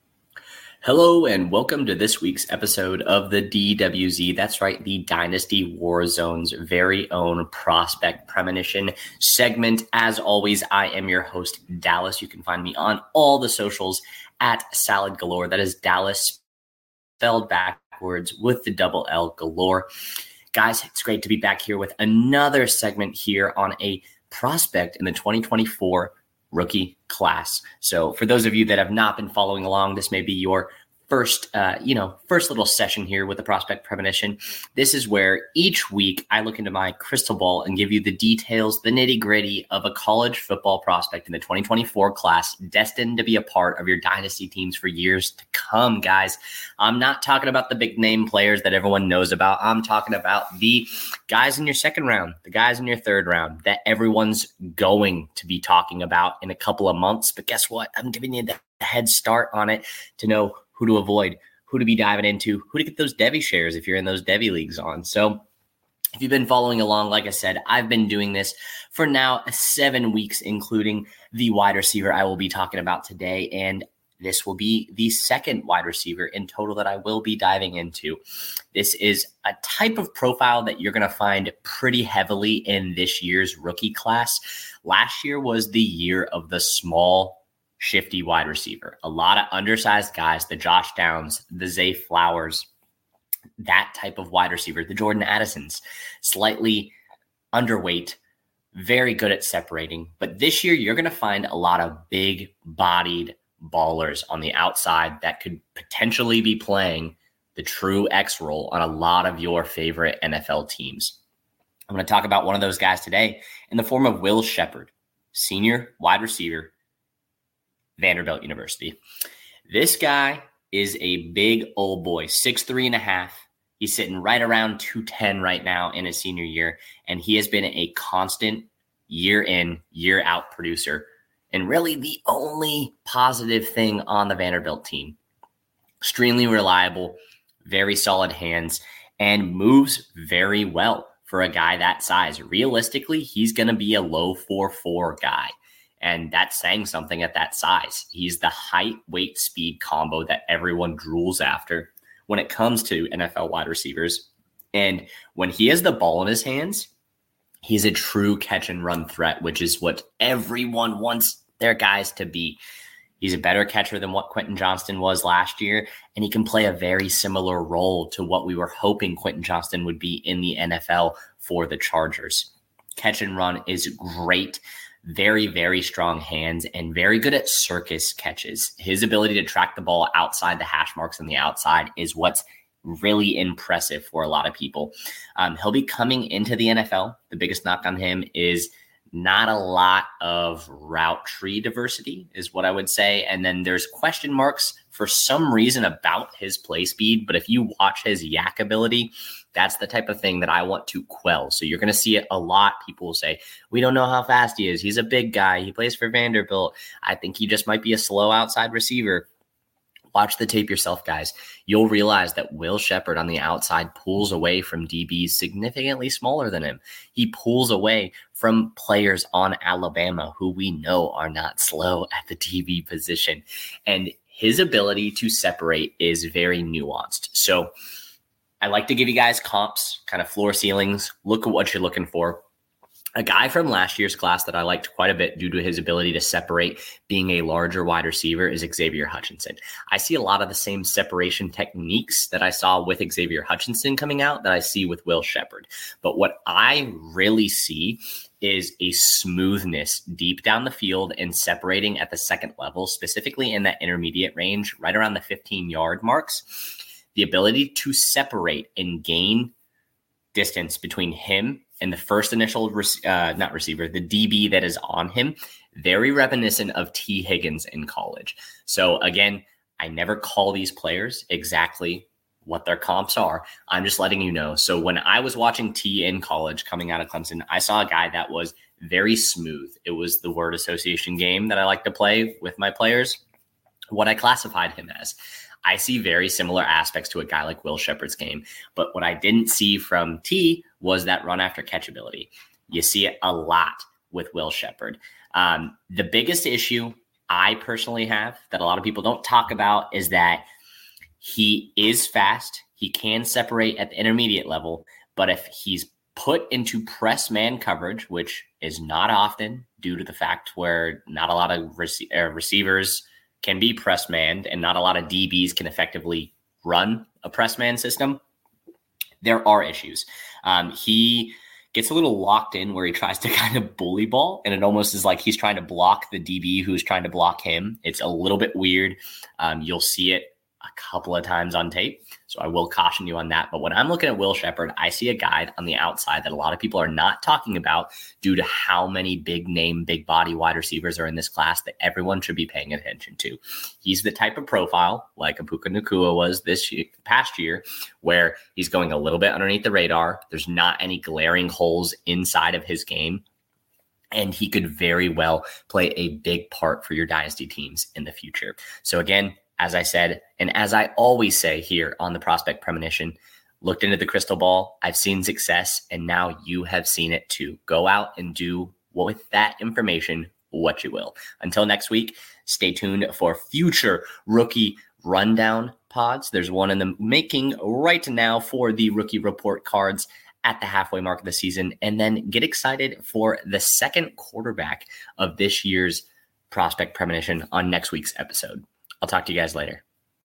Hello and welcome to this week's episode of the DWZ. That's right, the Dynasty Warzone's very own prospect premonition segment. As always, I am your host, Dallas. You can find me on all the socials at Salad Galore. That is Dallas spelled backwards with the double L Galore. Guys, it's great to be back here with another segment here on a prospect in the 2024 rookie class. So for those of you that have not been following along, this may be your first little session here with the prospect premonition. This is where each week I look into my crystal ball and give you the details, the nitty gritty of a college football prospect in the 2024 class destined to be a part of your dynasty teams for years to come, guys. I'm not talking about the big name players that everyone knows about. I'm talking about the guys in your second round, the guys in your third round that everyone's going to be talking about in a couple of months. But guess what? I'm giving you the head start on it to know who to avoid, who to be diving into, who to get those Devy shares if you're in those Devy leagues on. So if you've been following along, like I said, I've been doing this for now 7 weeks, including the wide receiver I will be talking about today. And this will be the second wide receiver in total that I will be diving into. This is a type of profile that you're going to find pretty heavily in this year's rookie class. Last year was the year of the small, shifty wide receiver. A lot of undersized guys, the Josh Downs, the Zay Flowers, that type of wide receiver, the Jordan Addisons, slightly underweight, very good at separating. But this year, you're going to find a lot of big-bodied ballers on the outside that could potentially be playing the true X role on a lot of your favorite NFL teams. I'm going to talk about one of those guys today in the form of Will Sheppard, senior wide receiver, Vanderbilt University. This guy is a big old boy, 6'3.5". He's sitting right around 210 right now in his senior year, and he has been a constant year in, year out producer, and really the only positive thing on the Vanderbilt team. Extremely reliable, very solid hands, and moves very well for a guy that size. Realistically, he's going to be a low 4.4 guy. And that's saying something at that size. He's the height, weight, speed combo that everyone drools after when it comes to NFL wide receivers. And when he has the ball in his hands, he's a true catch and run threat, which is what everyone wants their guys to be. He's a better catcher than what Quentin Johnston was last year, and he can play a very similar role to what we were hoping Quentin Johnston would be in the NFL for the Chargers. Catch and run is great. Very, very strong hands and very good at circus catches. His ability to track the ball outside the hash marks on the outside is what's really impressive for a lot of people. He'll be coming into the NFL. The biggest knock on him is not a lot of route tree diversity is what I would say. And then there's question marks for some reason about his play speed. But if you watch his yak ability, that's the type of thing that I want to quell. So you're going to see it a lot. People will say, we don't know how fast he is. He's a big guy. He plays for Vanderbilt. I think he just might be a slow outside receiver. Watch the tape yourself, guys. You'll realize that Will Sheppard on the outside pulls away from DBs significantly smaller than him. He pulls away from players on Alabama who we know are not slow at the DB position. And his ability to separate is very nuanced. So I like to give you guys comps, kind of floor ceilings. Look at what you're looking for. A guy from last year's class that I liked quite a bit due to his ability to separate being a larger wide receiver is Xavier Hutchinson. I see a lot of the same separation techniques that I saw with Xavier Hutchinson coming out that I see with Will Sheppard. But what I really see is a smoothness deep down the field and separating at the second level, specifically in that intermediate range, right around the 15-yard marks. The ability to separate and gain distance between him and the first initial, the DB that is on him, very reminiscent of T. Higgins in college. So again, I never call these players exactly what their comps are. I'm just letting you know. So when I was watching T in college coming out of Clemson, I saw a guy that was very smooth. It was the word association game that I like to play with my players, what I classified him as. I see very similar aspects to a guy like Will Sheppard's game. But what I didn't see from T was that run after catch ability. You see it a lot with Will Sheppard. The biggest issue I personally have that a lot of people don't talk about is that he is fast. He can separate at the intermediate level. But if he's put into press man coverage, which is not often due to the fact where not a lot of receivers can be press manned and not a lot of DBs can effectively run a press man system, there are issues. He gets a little locked in where he tries to kind of bully ball, and it almost is like he's trying to block the DB who's trying to block him. It's a little bit weird. You'll see it a couple of times on tape, so I will caution you on that. But when I'm looking at Will Sheppard, I see a guy on the outside that a lot of people are not talking about due to how many big name, big body wide receivers are in this class that everyone should be paying attention to. He's the type of profile like Puka Nacua was past year, where he's going a little bit underneath the radar. There's not any glaring holes inside of his game, and he could very well play a big part for your dynasty teams in the future. So again, as I said, and as I always say here on the Prospect Premonition, looked into the crystal ball, I've seen success, and now you have seen it too. Go out and do with that information what you will. Until next week, stay tuned for future rookie rundown pods. There's one in the making right now for the rookie report cards at the halfway mark of the season, and then get excited for the second quarterback of this year's Prospect Premonition on next week's episode. I'll talk to you guys later.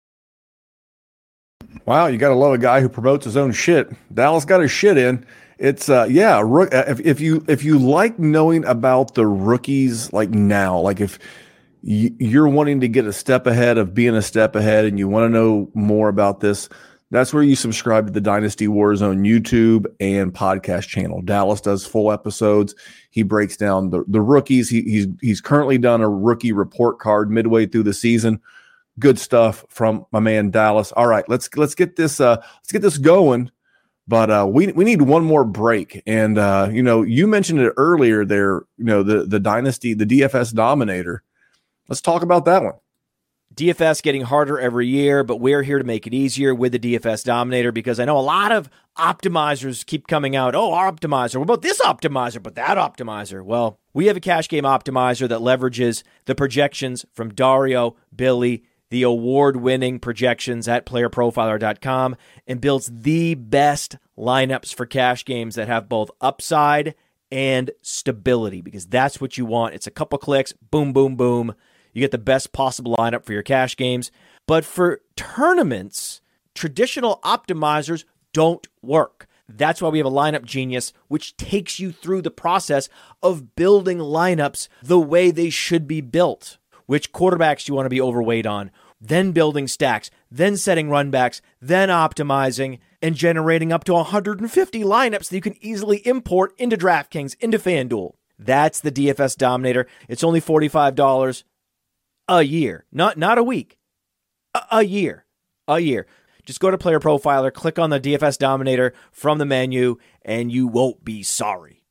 Wow, you got to love a guy who promotes his own shit. Dallas got his shit in. It's if you like knowing about the rookies like now, like if you're wanting to get a step ahead of being a step ahead and you want to know more about this, That's where you subscribe to the Dynasty Warzone YouTube and podcast channel. Dallas does full episodes. He breaks down the rookies. He's currently done a rookie report card midway through the season. Good stuff from my man Dallas. All right, let's get this going. But we need one more break. And you mentioned it earlier there. The Dynasty, the DFS Dominator. Let's talk about that one. DFS getting harder every year, but we're here to make it easier with the DFS Dominator because I know a lot of optimizers keep coming out. Oh, our optimizer. What about this optimizer? But that optimizer. Well, we have a cash game optimizer that leverages the projections from Dario, Billy, the award-winning projections at playerprofiler.com, and builds the best lineups for cash games that have both upside and stability because that's what you want. It's a couple clicks, boom, boom, boom. You get the best possible lineup for your cash games. But for tournaments, traditional optimizers don't work. That's why we have a Lineup Genius, which takes you through the process of building lineups the way they should be built. Which quarterbacks do you want to be overweight on? Then building stacks, then setting runbacks, then optimizing, and generating up to 150 lineups that you can easily import into DraftKings, into FanDuel. That's the DFS Dominator. It's only $45 a year, not a week, a year. Just go to Player Profiler, click on the DFS Dominator from the menu, and you won't be sorry.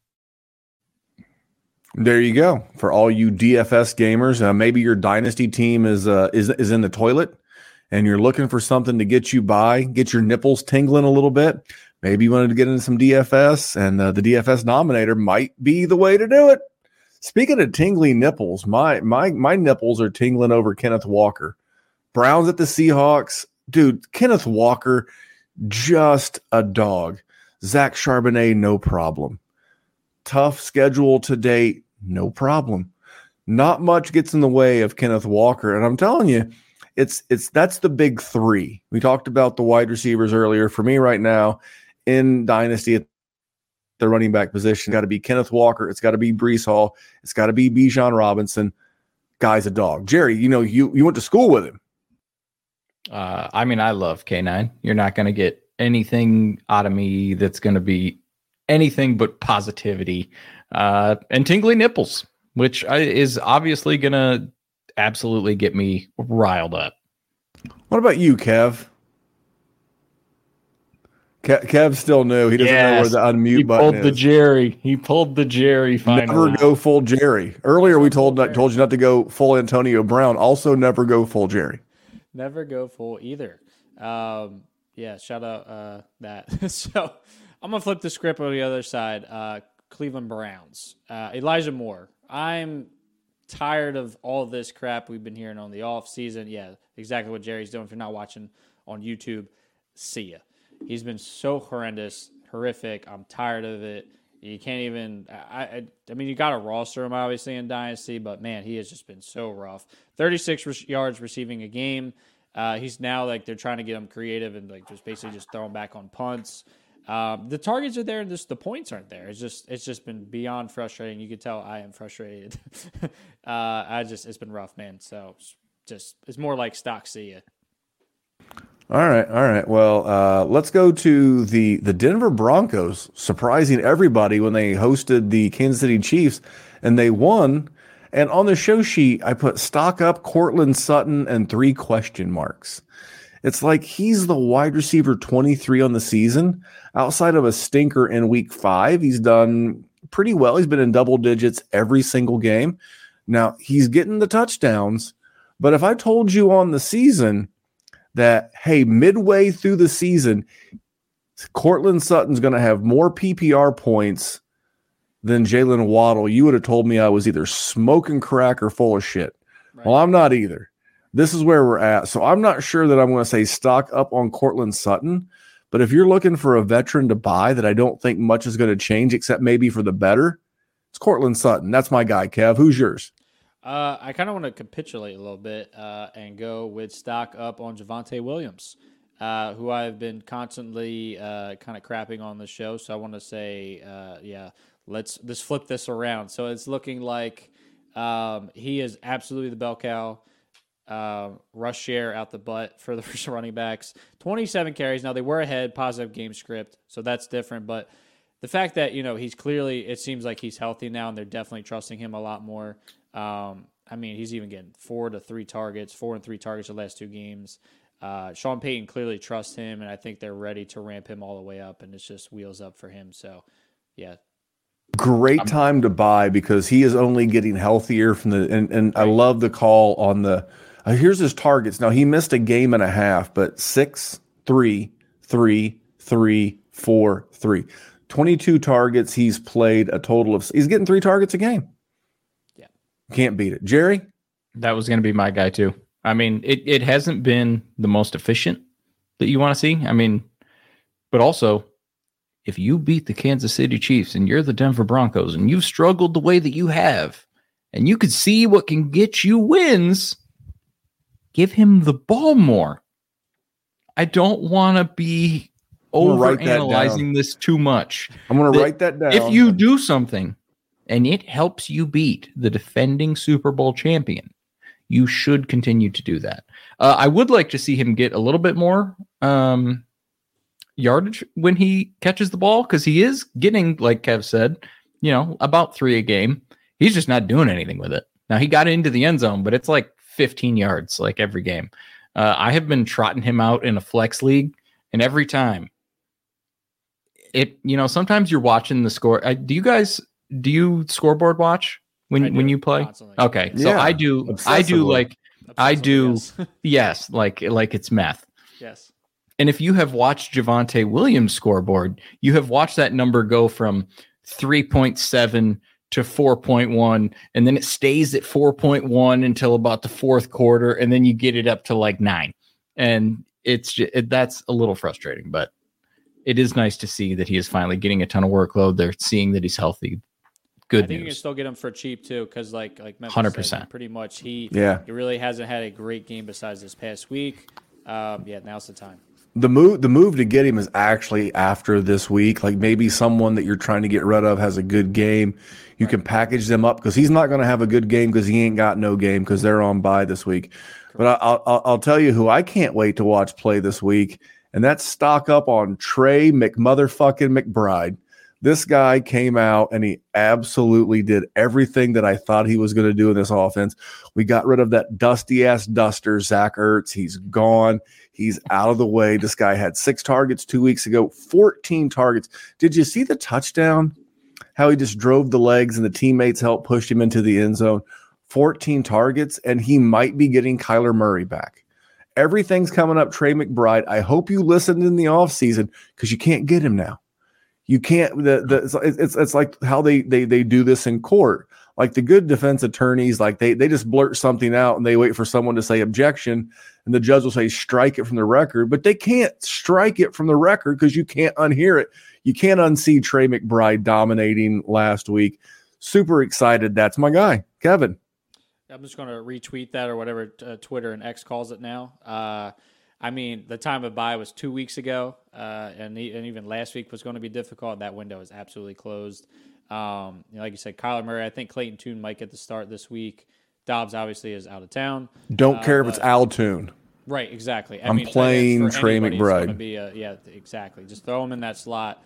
There you go. For all you DFS gamers, maybe your dynasty team is in the toilet, and you're looking for something to get you by, get your nipples tingling a little bit. Maybe you wanted to get into some DFS, and the DFS Dominator might be the way to do it. Speaking of tingly nipples, my nipples are tingling over Kenneth Walker. Browns at the Seahawks. Dude, Kenneth Walker, just a dog. Zach Charbonnet, no problem. Tough schedule to date, no problem. Not much gets in the way of Kenneth Walker. And I'm telling you, that's the big three. We talked about the wide receivers earlier. For me right now, in Dynasty at the running back position, got to be Kenneth Walker. It's got to be Breece Hall. It's got to be Bijan Robinson. Guy's a dog. Jerry, you went to school with him. I love K9. You're not going to get anything out of me that's going to be anything but positivity and tingly nipples, which is obviously going to absolutely get me riled up. What about you, Kev? Kev still new. He doesn't know where the unmute button is. He pulled the Jerry finally. Never go full Jerry. Earlier we told you not to go full Antonio Brown. Also never go full Jerry. Never go full either. Shout out that. So I'm going to flip the script on the other side. Cleveland Browns. Elijah Moore. I'm tired of all this crap we've been hearing on the off season. Yeah, exactly what Jerry's doing. If you're not watching on YouTube, see ya. He's been so horrific. I'm tired of it. You can't even. I mean, you got to roster him obviously in Dynasty, but man, he has just been so rough. 36 yards receiving a game. He's now they're trying to get him creative and just basically just throw him back on punts. The targets are there and just the points aren't there. It's just been beyond frustrating. You can tell I am frustrated. It's been rough, man. So it's more like stock. See ya. All right. Well, let's go to the Denver Broncos, surprising everybody when they hosted the Kansas City Chiefs, and they won. And on the show sheet, I put stock up Courtland Sutton and 3 question marks. It's like he's the wide receiver 23 on the season. Outside of a stinker in week 5, he's done pretty well. He's been in double digits every single game. Now, he's getting the touchdowns, but if I told you on the season that, hey, midway through the season, Courtland Sutton's going to have more PPR points than Jalen Waddle, you would have told me I was either smoking crack or full of shit. Right. Well, I'm not either. This is where we're at. So I'm not sure that I'm going to say stock up on Courtland Sutton, but if you're looking for a veteran to buy that I don't think much is going to change except maybe for the better, it's Courtland Sutton. That's my guy, Kev. Who's yours? I kind of want to capitulate a little bit and go with stock up on Javonte Williams, who I've been constantly kind of crapping on the show. So I want to say, let's flip this around. So it's looking like he is absolutely the bell cow. rush share out the butt for the first running backs. 27 carries. Now, they were ahead, positive game script, so that's different. But the fact that, he's clearly, it seems like he's healthy now, and they're definitely trusting him a lot more. I mean, he's even getting 4 and 3 targets the last 2 games. Sean Payton clearly trusts him, and I think they're ready to ramp him all the way up, and it's just wheels up for him. So, yeah. Great time to buy because he is only getting healthier from and I love the call on the here's his targets. Now he missed a game and a half, but 6, 3, 3, 3, 4, 3. 22 targets. He's played a total of he's getting 3 targets a game. Yeah. Can't beat it. Jerry? That was going to be my guy too. I mean, it hasn't been the most efficient that you want to see. I mean, but also if you beat the Kansas City Chiefs and you're the Denver Broncos and you've struggled the way that you have, and you could see what can get you wins, give him the ball more. I don't want to be overanalyzing this too much. I'm going to write that down. If you do something and it helps you beat the defending Super Bowl champion, you should continue to do that. I would like to see him get a little bit more yardage when he catches the ball, because he is getting, like Kev said, about 3 a game. He's just not doing anything with it. Now, he got into the end zone, but it's like 15 yards like every game. I have been trotting him out in a flex league, and every time sometimes you're watching the score. Do you scoreboard watch when you play? Constantly. Okay. So yeah, I do yes, like it's meth. Yes. And if you have watched Javonte Williams' scoreboard, you have watched that number go from 3.7 to 4.1, and then it stays at 4.1 until about the fourth quarter, and then you get it up to like 9. And that's a little frustrating, but it is nice to see that he is finally getting a ton of workload. They're seeing that he's healthy. Good I think news. you can still get him for cheap too, because like Memphis 100%. said, pretty much he really hasn't had a great game besides this past week. Now's the time. The move to get him is actually after this week. Like maybe someone that you're trying to get rid of has a good game. You can package them up because he's not going to have a good game because he ain't got no game because they're on bye this week. But I'll tell you who I can't wait to watch play this week, and that's stock up on Trey McBride. This guy came out and he absolutely did everything that I thought he was going to do in this offense. We got rid of that dusty-ass duster, Zach Ertz. He's gone. He's out of the way. This guy had 6 targets 2 weeks ago, 14 targets. Did you see the touchdown? How he just drove the legs and the teammates helped push him into the end zone. 14 targets, and he might be getting Kyler Murray back. Everything's coming up Trey McBride. I hope you listened in the offseason because you can't get him now. You can't. It's like how they do this in court. Like the good defense attorneys, like they just blurt something out and they wait for someone to say objection, and the judge will say strike it from the record. But they can't strike it from the record because you can't unhear it. You can't unsee Trey McBride dominating last week. Super excited. That's my guy, Kevin. I'm just going to retweet that or whatever Twitter and X calls it now. I mean, the time of bye was 2 weeks ago, and even last week was going to be difficult. That window is absolutely closed. Like you said, Kyler Murray, I think Clayton Tune might get the start this week. Dobbs obviously is out of town. Don't care if it's Al Tune. Right, exactly. I'm playing Trey McBride. Yeah, exactly. Just throw him in that slot.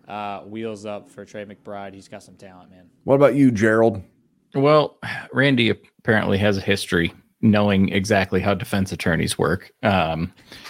Wheels up for Trey McBride. He's got some talent, man. What about you, Gerald? Well, Randy apparently has a history knowing exactly how defense attorneys work. I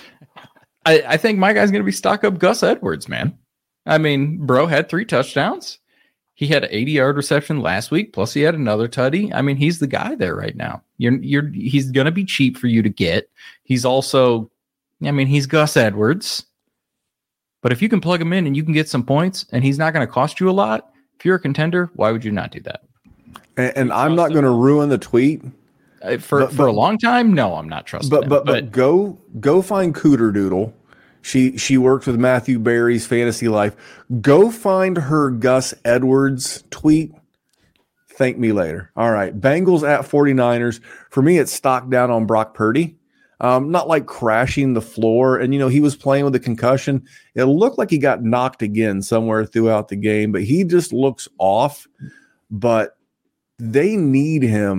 think my guy's going to be stock up Gus Edwards, man. I mean, bro had 3 touchdowns. He had an 80-yard reception last week, plus he had another tutty. I mean, he's the guy there right now. He's going to be cheap for you to get. He's also, he's Gus Edwards. But if you can plug him in and you can get some points and he's not going to cost you a lot, if you're a contender, why would you not do that? And I'm not going to ruin the tweet. For a long time, no, I'm not trusting him. But go find Cooter Doodle. She works with Matthew Berry's Fantasy Life. Go find her Gus Edwards tweet. Thank me later. All right. Bengals at 49ers. For me, it's stock down on Brock Purdy. Not like crashing the floor. And, he was playing with a concussion. It looked like he got knocked again somewhere throughout the game, but he just looks off. But they need him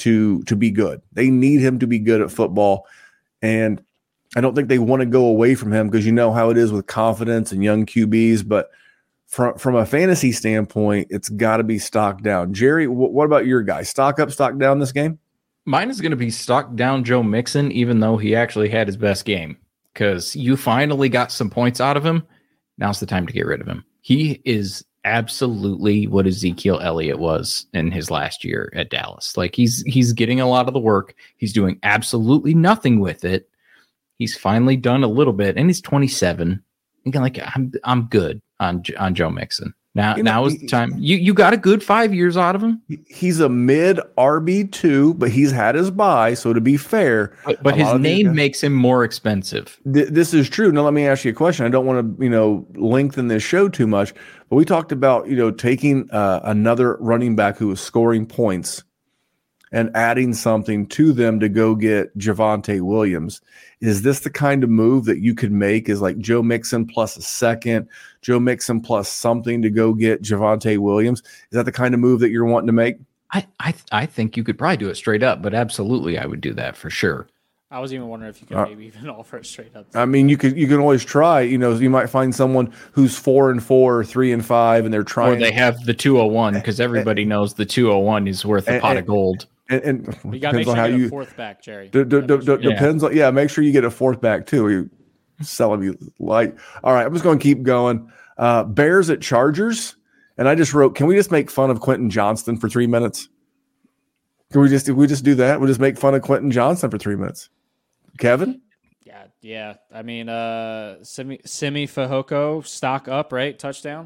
to be good. They need him to be good at football. And I don't think they want to go away from him because you know how it is with confidence and young QBs. But from a fantasy standpoint, it's got to be stock down. Jerry, what about your guy? Stock up, stock down this game? Mine is going to be stock down Joe Mixon, even though he actually had his best game, because you finally got some points out of him. Now's the time to get rid of him. He is absolutely what Ezekiel Elliott was in his last year at Dallas. Like he's getting a lot of the work. He's doing absolutely nothing with it. He's finally done a little bit, and he's 27. Like I'm good on Joe Mixon. Now is the time. You got a good 5 years out of him. He's a mid RB2, but he's had his bye. So to be fair, but his name makes him more expensive. This is true. Now let me ask you a question. I don't want to lengthen this show too much, but we talked about taking another running back who was scoring points and adding something to them to go get Javonte Williams. Is this the kind of move that you could make? Is like Joe Mixon plus a second, Joe Mixon plus something to go get Javonte Williams? Is that the kind of move that you're wanting to make? I think you could probably do it straight up, but absolutely I would do that for sure. I was even wondering if you could maybe even offer it straight up. I mean, you can always try. You might find someone who's 4-4 or 3-5, and they're trying. Or they have the 201 because everybody knows the 201 is worth a pot of gold. And you got to make sure you get a fourth back, Jerry. Depends on make sure you get a fourth back too. You selling me light. All right, I'm just going to keep going. Bears at Chargers, and I just wrote, can we just make fun of Quentin Johnston for 3 minutes? Can we just do that? We'll just make fun of Quentin Johnston for 3 minutes. Kevin? Yeah. I mean, Simi Fehoko, stock up, right? Touchdown.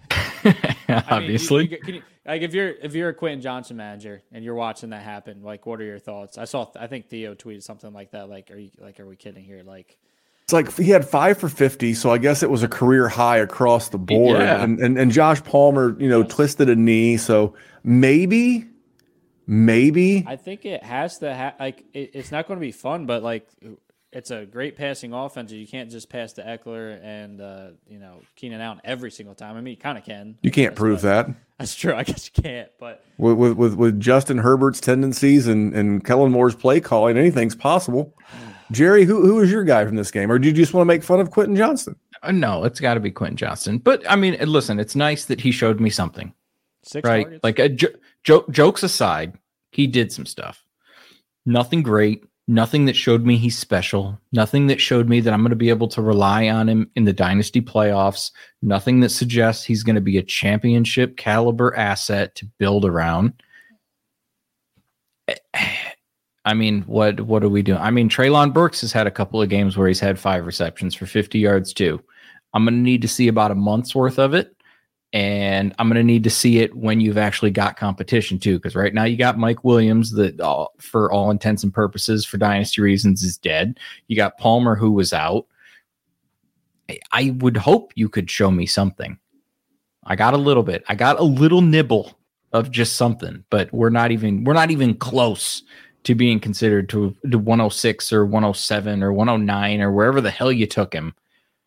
Obviously. If you're a Quentin Johnson manager and you're watching that happen, like, what are your thoughts? I think Theo tweeted something like that. Are we kidding here? Like, it's like he had 5 for 50, so I guess it was a career high across the board. Yeah. And Josh Palmer, twisted a knee, so maybe. I think it has to it's not going to be fun, but like it's a great passing offense. You can't just pass to Eckler and Keenan Allen every single time. I mean, you kind of can. You can't prove that. That's true. I guess you can't. But with Justin Herbert's tendencies and Kellen Moore's play calling, anything's possible. Jerry, who is your guy from this game, or do you just want to make fun of Quentin Johnston? No, it's got to be Quentin Johnston. But I mean, listen, it's nice that he showed me something. 6 targets. Like jokes aside, he did some stuff. Nothing great. Nothing that showed me he's special. Nothing that showed me that I'm going to be able to rely on him in the dynasty playoffs. Nothing that suggests he's going to be a championship caliber asset to build around. I mean, what are we doing? I mean, Treylon Burks has had a couple of games where he's had 5 receptions for 50 yards too. I'm going to need to see about a month's worth of it. And I'm going to need to see it when you've actually got competition too, because right now you got Mike Williams that for all intents and purposes, for dynasty reasons, is dead. You got Palmer who was out. I would hope you could show me something. I got a little bit. I got a little nibble of just something, but we're not even close to being considered to 106 or 107 or 109 or wherever the hell you took him.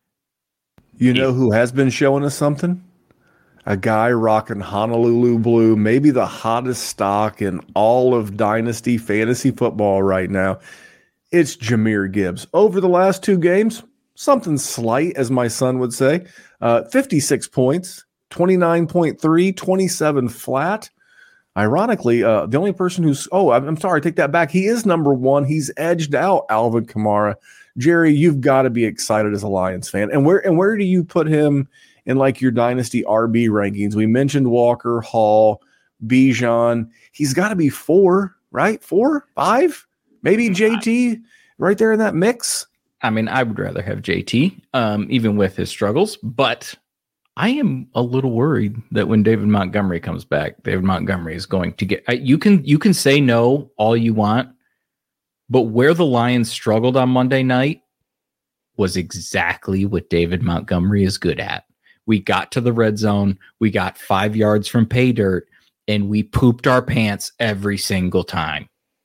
You know who has been showing us something? A guy rocking Honolulu blue, maybe the hottest stock in all of Dynasty fantasy football right now. It's Jahmyr Gibbs. Over the last 2 games, something slight, as my son would say. 56 points, 29.3, 27 flat. Ironically, the only person who's I'm sorry, take that back. He is number 1. He's edged out Alvin Kamara. Jerry, you've got to be excited as a Lions fan. And where do you put him in like your dynasty RB rankings? We mentioned Walker, Hall, Bijan. He's got to be 4, right? 4, 5, maybe JT right there in that mix. I mean, I would rather have JT, even with his struggles, but I am a little worried that when David Montgomery comes back, David Montgomery is going to get, you can say no all you want, but where the Lions struggled on Monday night was exactly what David Montgomery is good at. We got to the red zone. We got 5 yards from pay dirt, and we pooped our pants every single time.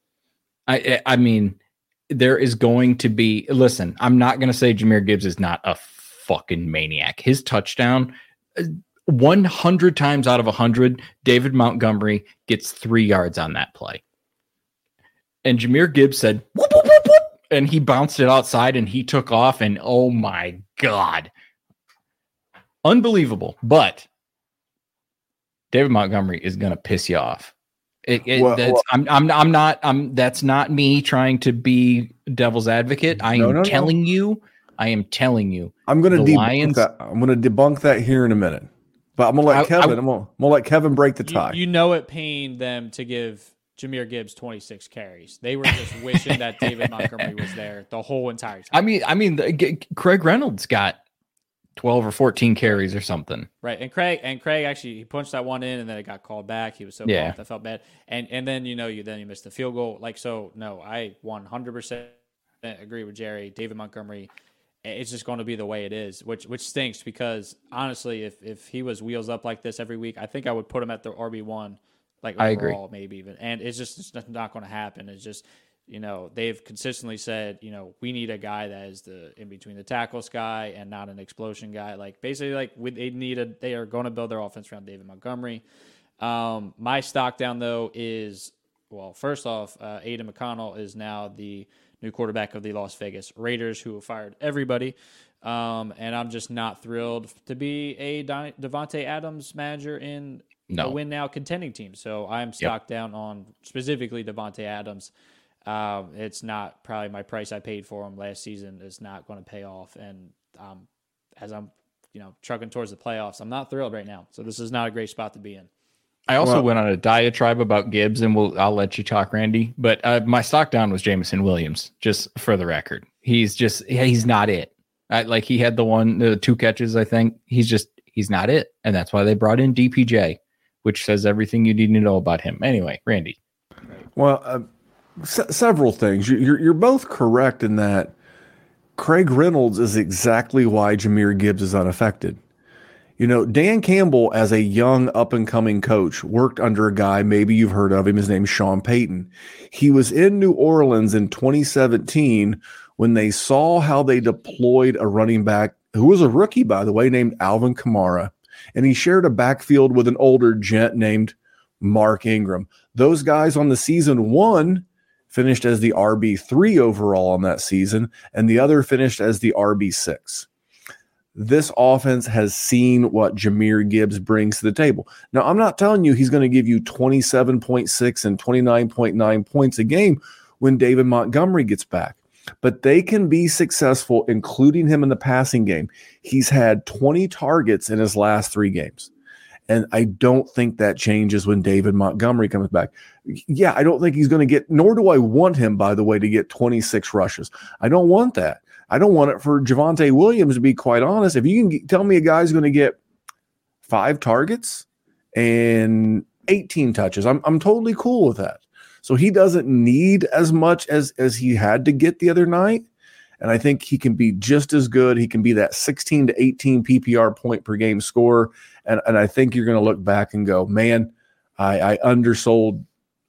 I mean, there is going to be, listen, I'm not going to say Jahmyr Gibbs is not a fucking maniac. His touchdown, 100 times out of 100, David Montgomery gets 3 yards on that play. and Jahmyr Gibbs said, whoop, whoop, whoop, whoop, and he bounced it outside and he took off. And oh my God, unbelievable. But David Montgomery is going to piss you off. That's not me trying to be devil's advocate. I am telling you. I'm going to debunk that. I'm going to debunk that here in a minute. But I'm going to let Kevin. I'm going to let Kevin break the tie. You know it pained them to give Jahmyr Gibbs 26 carries. They were just wishing that David Montgomery was there the whole entire time. I mean, Craig Reynolds got 12 or 14 carries or something. Right. And Craig actually, he punched that one in and then it got called back. He was so pumped. I felt bad. And then, you missed the field goal. No, I 100% agree with Jerry. David Montgomery, it's just going to be the way it is, which stinks because honestly, if he was wheels up like this every week, I think I would put him at the RB1, like overall, I agree. Maybe even. And it's not going to happen. It's just, they've consistently said, we need a guy that is the in between the tackles guy and not an explosion guy. Like basically, they are going to build their offense around David Montgomery. My stock down though is, well, first off, Aiden McConnell is now the new quarterback of the Las Vegas Raiders, who have fired everybody. And I'm just not thrilled to be a Davante Adams manager in a win now contending team. So I'm stocked down on specifically Davante Adams. It's not probably my price I paid for him last season is not going to pay off. And as I'm, trucking towards the playoffs, I'm not thrilled right now. So this is not a great spot to be in. I also went on a diatribe about Gibbs, and I'll let you talk, Randy. But my stock down was Jameson Williams, just for the record. He's not it. He had the 2 catches, I think. He's not it. And that's why they brought in DPJ, which says everything you need to know about him. Anyway, Randy. Well, several things. You're both correct in that Craig Reynolds is exactly why Jahmyr Gibbs is unaffected. Dan Campbell, as a young up-and-coming coach, worked under a guy, maybe you've heard of him, his name's Sean Payton. He was in New Orleans in 2017 when they saw how they deployed a running back, who was a rookie, by the way, named Alvin Kamara, and he shared a backfield with an older gent named Mark Ingram. Those guys on the season one finished as the RB3 overall on that season, and the other finished as the RB6. This offense has seen what Jahmyr Gibbs brings to the table. Now, I'm not telling you he's going to give you 27.6 and 29.9 points a game when David Montgomery gets back, but they can be successful, including him in the passing game. He's had 20 targets in his last 3 games, and I don't think that changes when David Montgomery comes back. Yeah, I don't think he's going to get, nor do I want him, by the way, to get 26 rushes. I don't want that. I don't want it for Javonte Williams, to be quite honest. If you can tell me a guy's going to get 5 targets and 18 touches, I'm totally cool with that. So he doesn't need as much as he had to get the other night. And I think he can be just as good. He can be that 16 to 18 PPR point per game scorer. And I think you're going to look back and go, man, I undersold.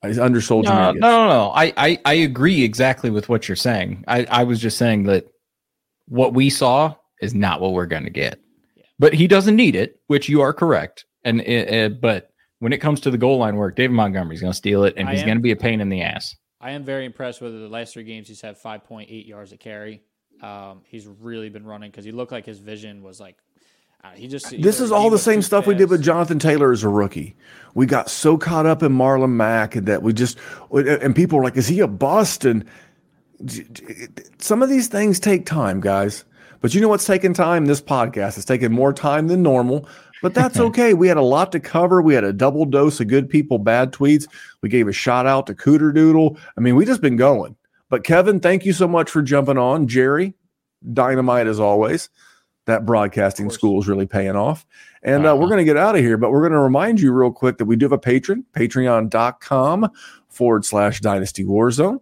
No. I agree exactly with what you're saying. I was just saying that what we saw is not what we're going to get. Yeah. But he doesn't need it, which you are correct. But when it comes to the goal line work, David Montgomery's going to steal it, and he's going to be a pain in the ass. I am very impressed with the last 3 games. He's had 5.8 yards a carry. He's really been running because he looked like his vision was like this is all the same stuff fast. We did with Jonathan Taylor as a rookie. We got so caught up in Marlon Mack that and people were like, is he a bust? And some of these things take time, guys. But you know what's taking time? This podcast. It's taking more time than normal. But that's okay. We had a lot to cover. We had a double dose of good people, bad tweets. We gave a shout out to Cooter Doodle. I mean, we just been going. But Kevin, thank you so much for jumping on. Jerry, dynamite as always. That broadcasting school is really paying off. And we're going to get out of here, but we're going to remind you real quick that we do have a patron, patreon.com/Dynasty Warzone.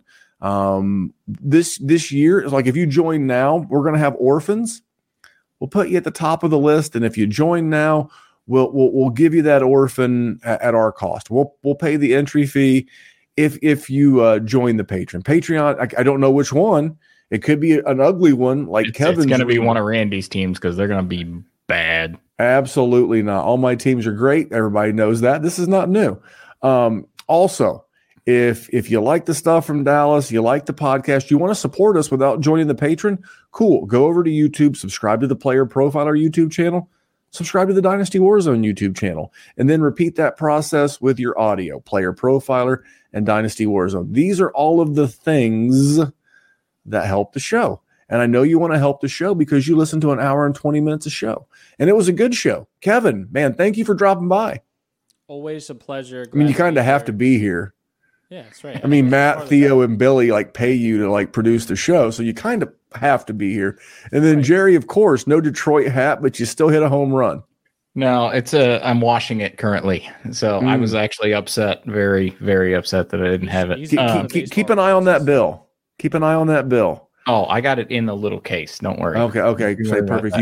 This year, like if you join now, we're going to have orphans. We'll put you at the top of the list. And if you join now, we'll give you that orphan at our cost. We'll pay the entry fee if you join the Patreon. I don't know which one. It could be an ugly one like Kevin's. It's going to be one of Randy's teams because they're going to be bad. Absolutely not. All my teams are great. Everybody knows that. This is not new. Also, If you like the stuff from Dallas, you like the podcast, you want to support us without joining the patron, cool. Go over to YouTube, subscribe to the Player Profiler YouTube channel, subscribe to the Dynasty Warzone YouTube channel, and then repeat that process with your audio, Player Profiler and Dynasty Warzone. These are all of the things that help the show. And I know you want to help the show because you listen to an hour and 20 minutes of show. And it was a good show. Kevin, man, thank you for dropping by. Always a pleasure. I mean, you kind of have to be here. Yeah, that's right. I mean, Matt, Theo, and Billy pay you to produce the show, so you kind of have to be here. And then Jerry, of course, no Detroit hat, but you still hit a home run. No, I'm washing it currently, so I was actually upset, very, very upset that I didn't have it. Keep an eye on that bill. Keep an eye on that bill. Oh, I got it in the little case. Don't worry. Okay. Say perfect.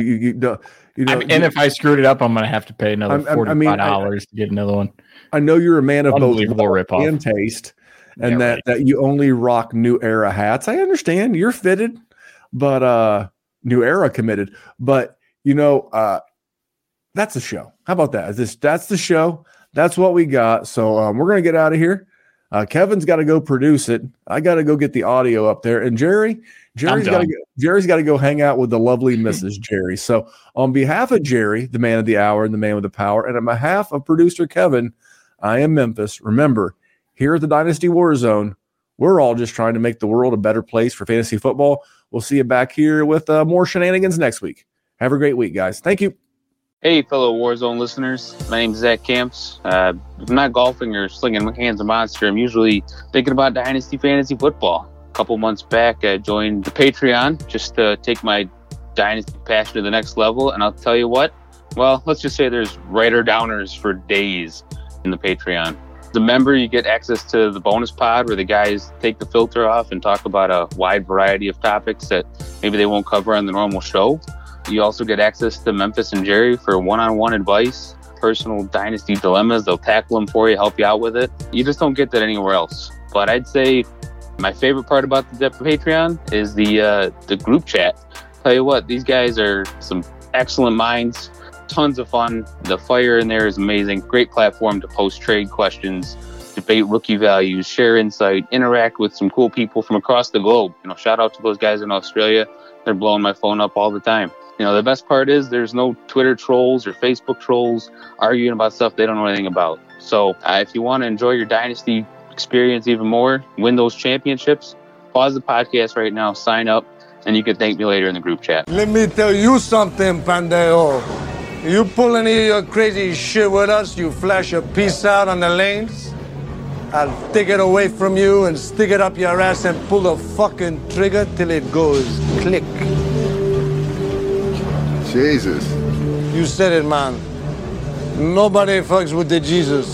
And if I screwed it up, I'm going to have to pay another $45 to get another one. I know you're a man of both rip-off and taste, and that you only rock New Era hats. I understand you're fitted, but New Era committed. But that's the show. How about that? That's the show. That's what we got. So we're going to get out of here. Kevin's got to go produce it. I got to go get the audio up there. And Jerry's got to go hang out with the lovely Mrs. Jerry. So on behalf of Jerry, the man of the hour and the man with the power, and on behalf of producer Kevin, I am Memphis. Remember, here at the Dynasty Warzone, we're all just trying to make the world a better place for fantasy football. We'll see you back here with more shenanigans next week. Have a great week, guys. Thank you. Hey, fellow Warzone listeners. My name is Zach Camps. I'm not golfing or slinging my hands of monster. I'm usually thinking about Dynasty Fantasy Football. A couple months back, I joined the Patreon just to take my Dynasty passion to the next level. And I'll tell you what, well, let's just say there's writer-downers for days in the Patreon. As a member, you get access to the bonus pod where the guys take the filter off and talk about a wide variety of topics that maybe they won't cover on the normal show. You also get access to Memphis and Jerry for one-on-one advice, personal Dynasty dilemmas. They'll tackle them for you, help you out with it. You just don't get that anywhere else. But I'd say my favorite part about the Patreon is the group chat. Tell you what, these guys are some excellent minds, tons of fun. The fire in there is amazing. Great platform to post trade questions, debate rookie values, share insight, interact with some cool people from across the globe. Shout out to those guys in Australia. They're blowing my phone up all the time. The best part is there's no Twitter trolls or Facebook trolls arguing about stuff they don't know anything about. So if you want to enjoy your Dynasty experience even more, win those championships, pause the podcast right now, sign up, and you can thank me later in the group chat. Let me tell you something, Pandeo. You pull any of your crazy shit with us, you flash a piece out on the lanes, I'll take it away from you and stick it up your ass and pull the fucking trigger till it goes click. Jesus. You said it, man. Nobody fucks with the Jesus.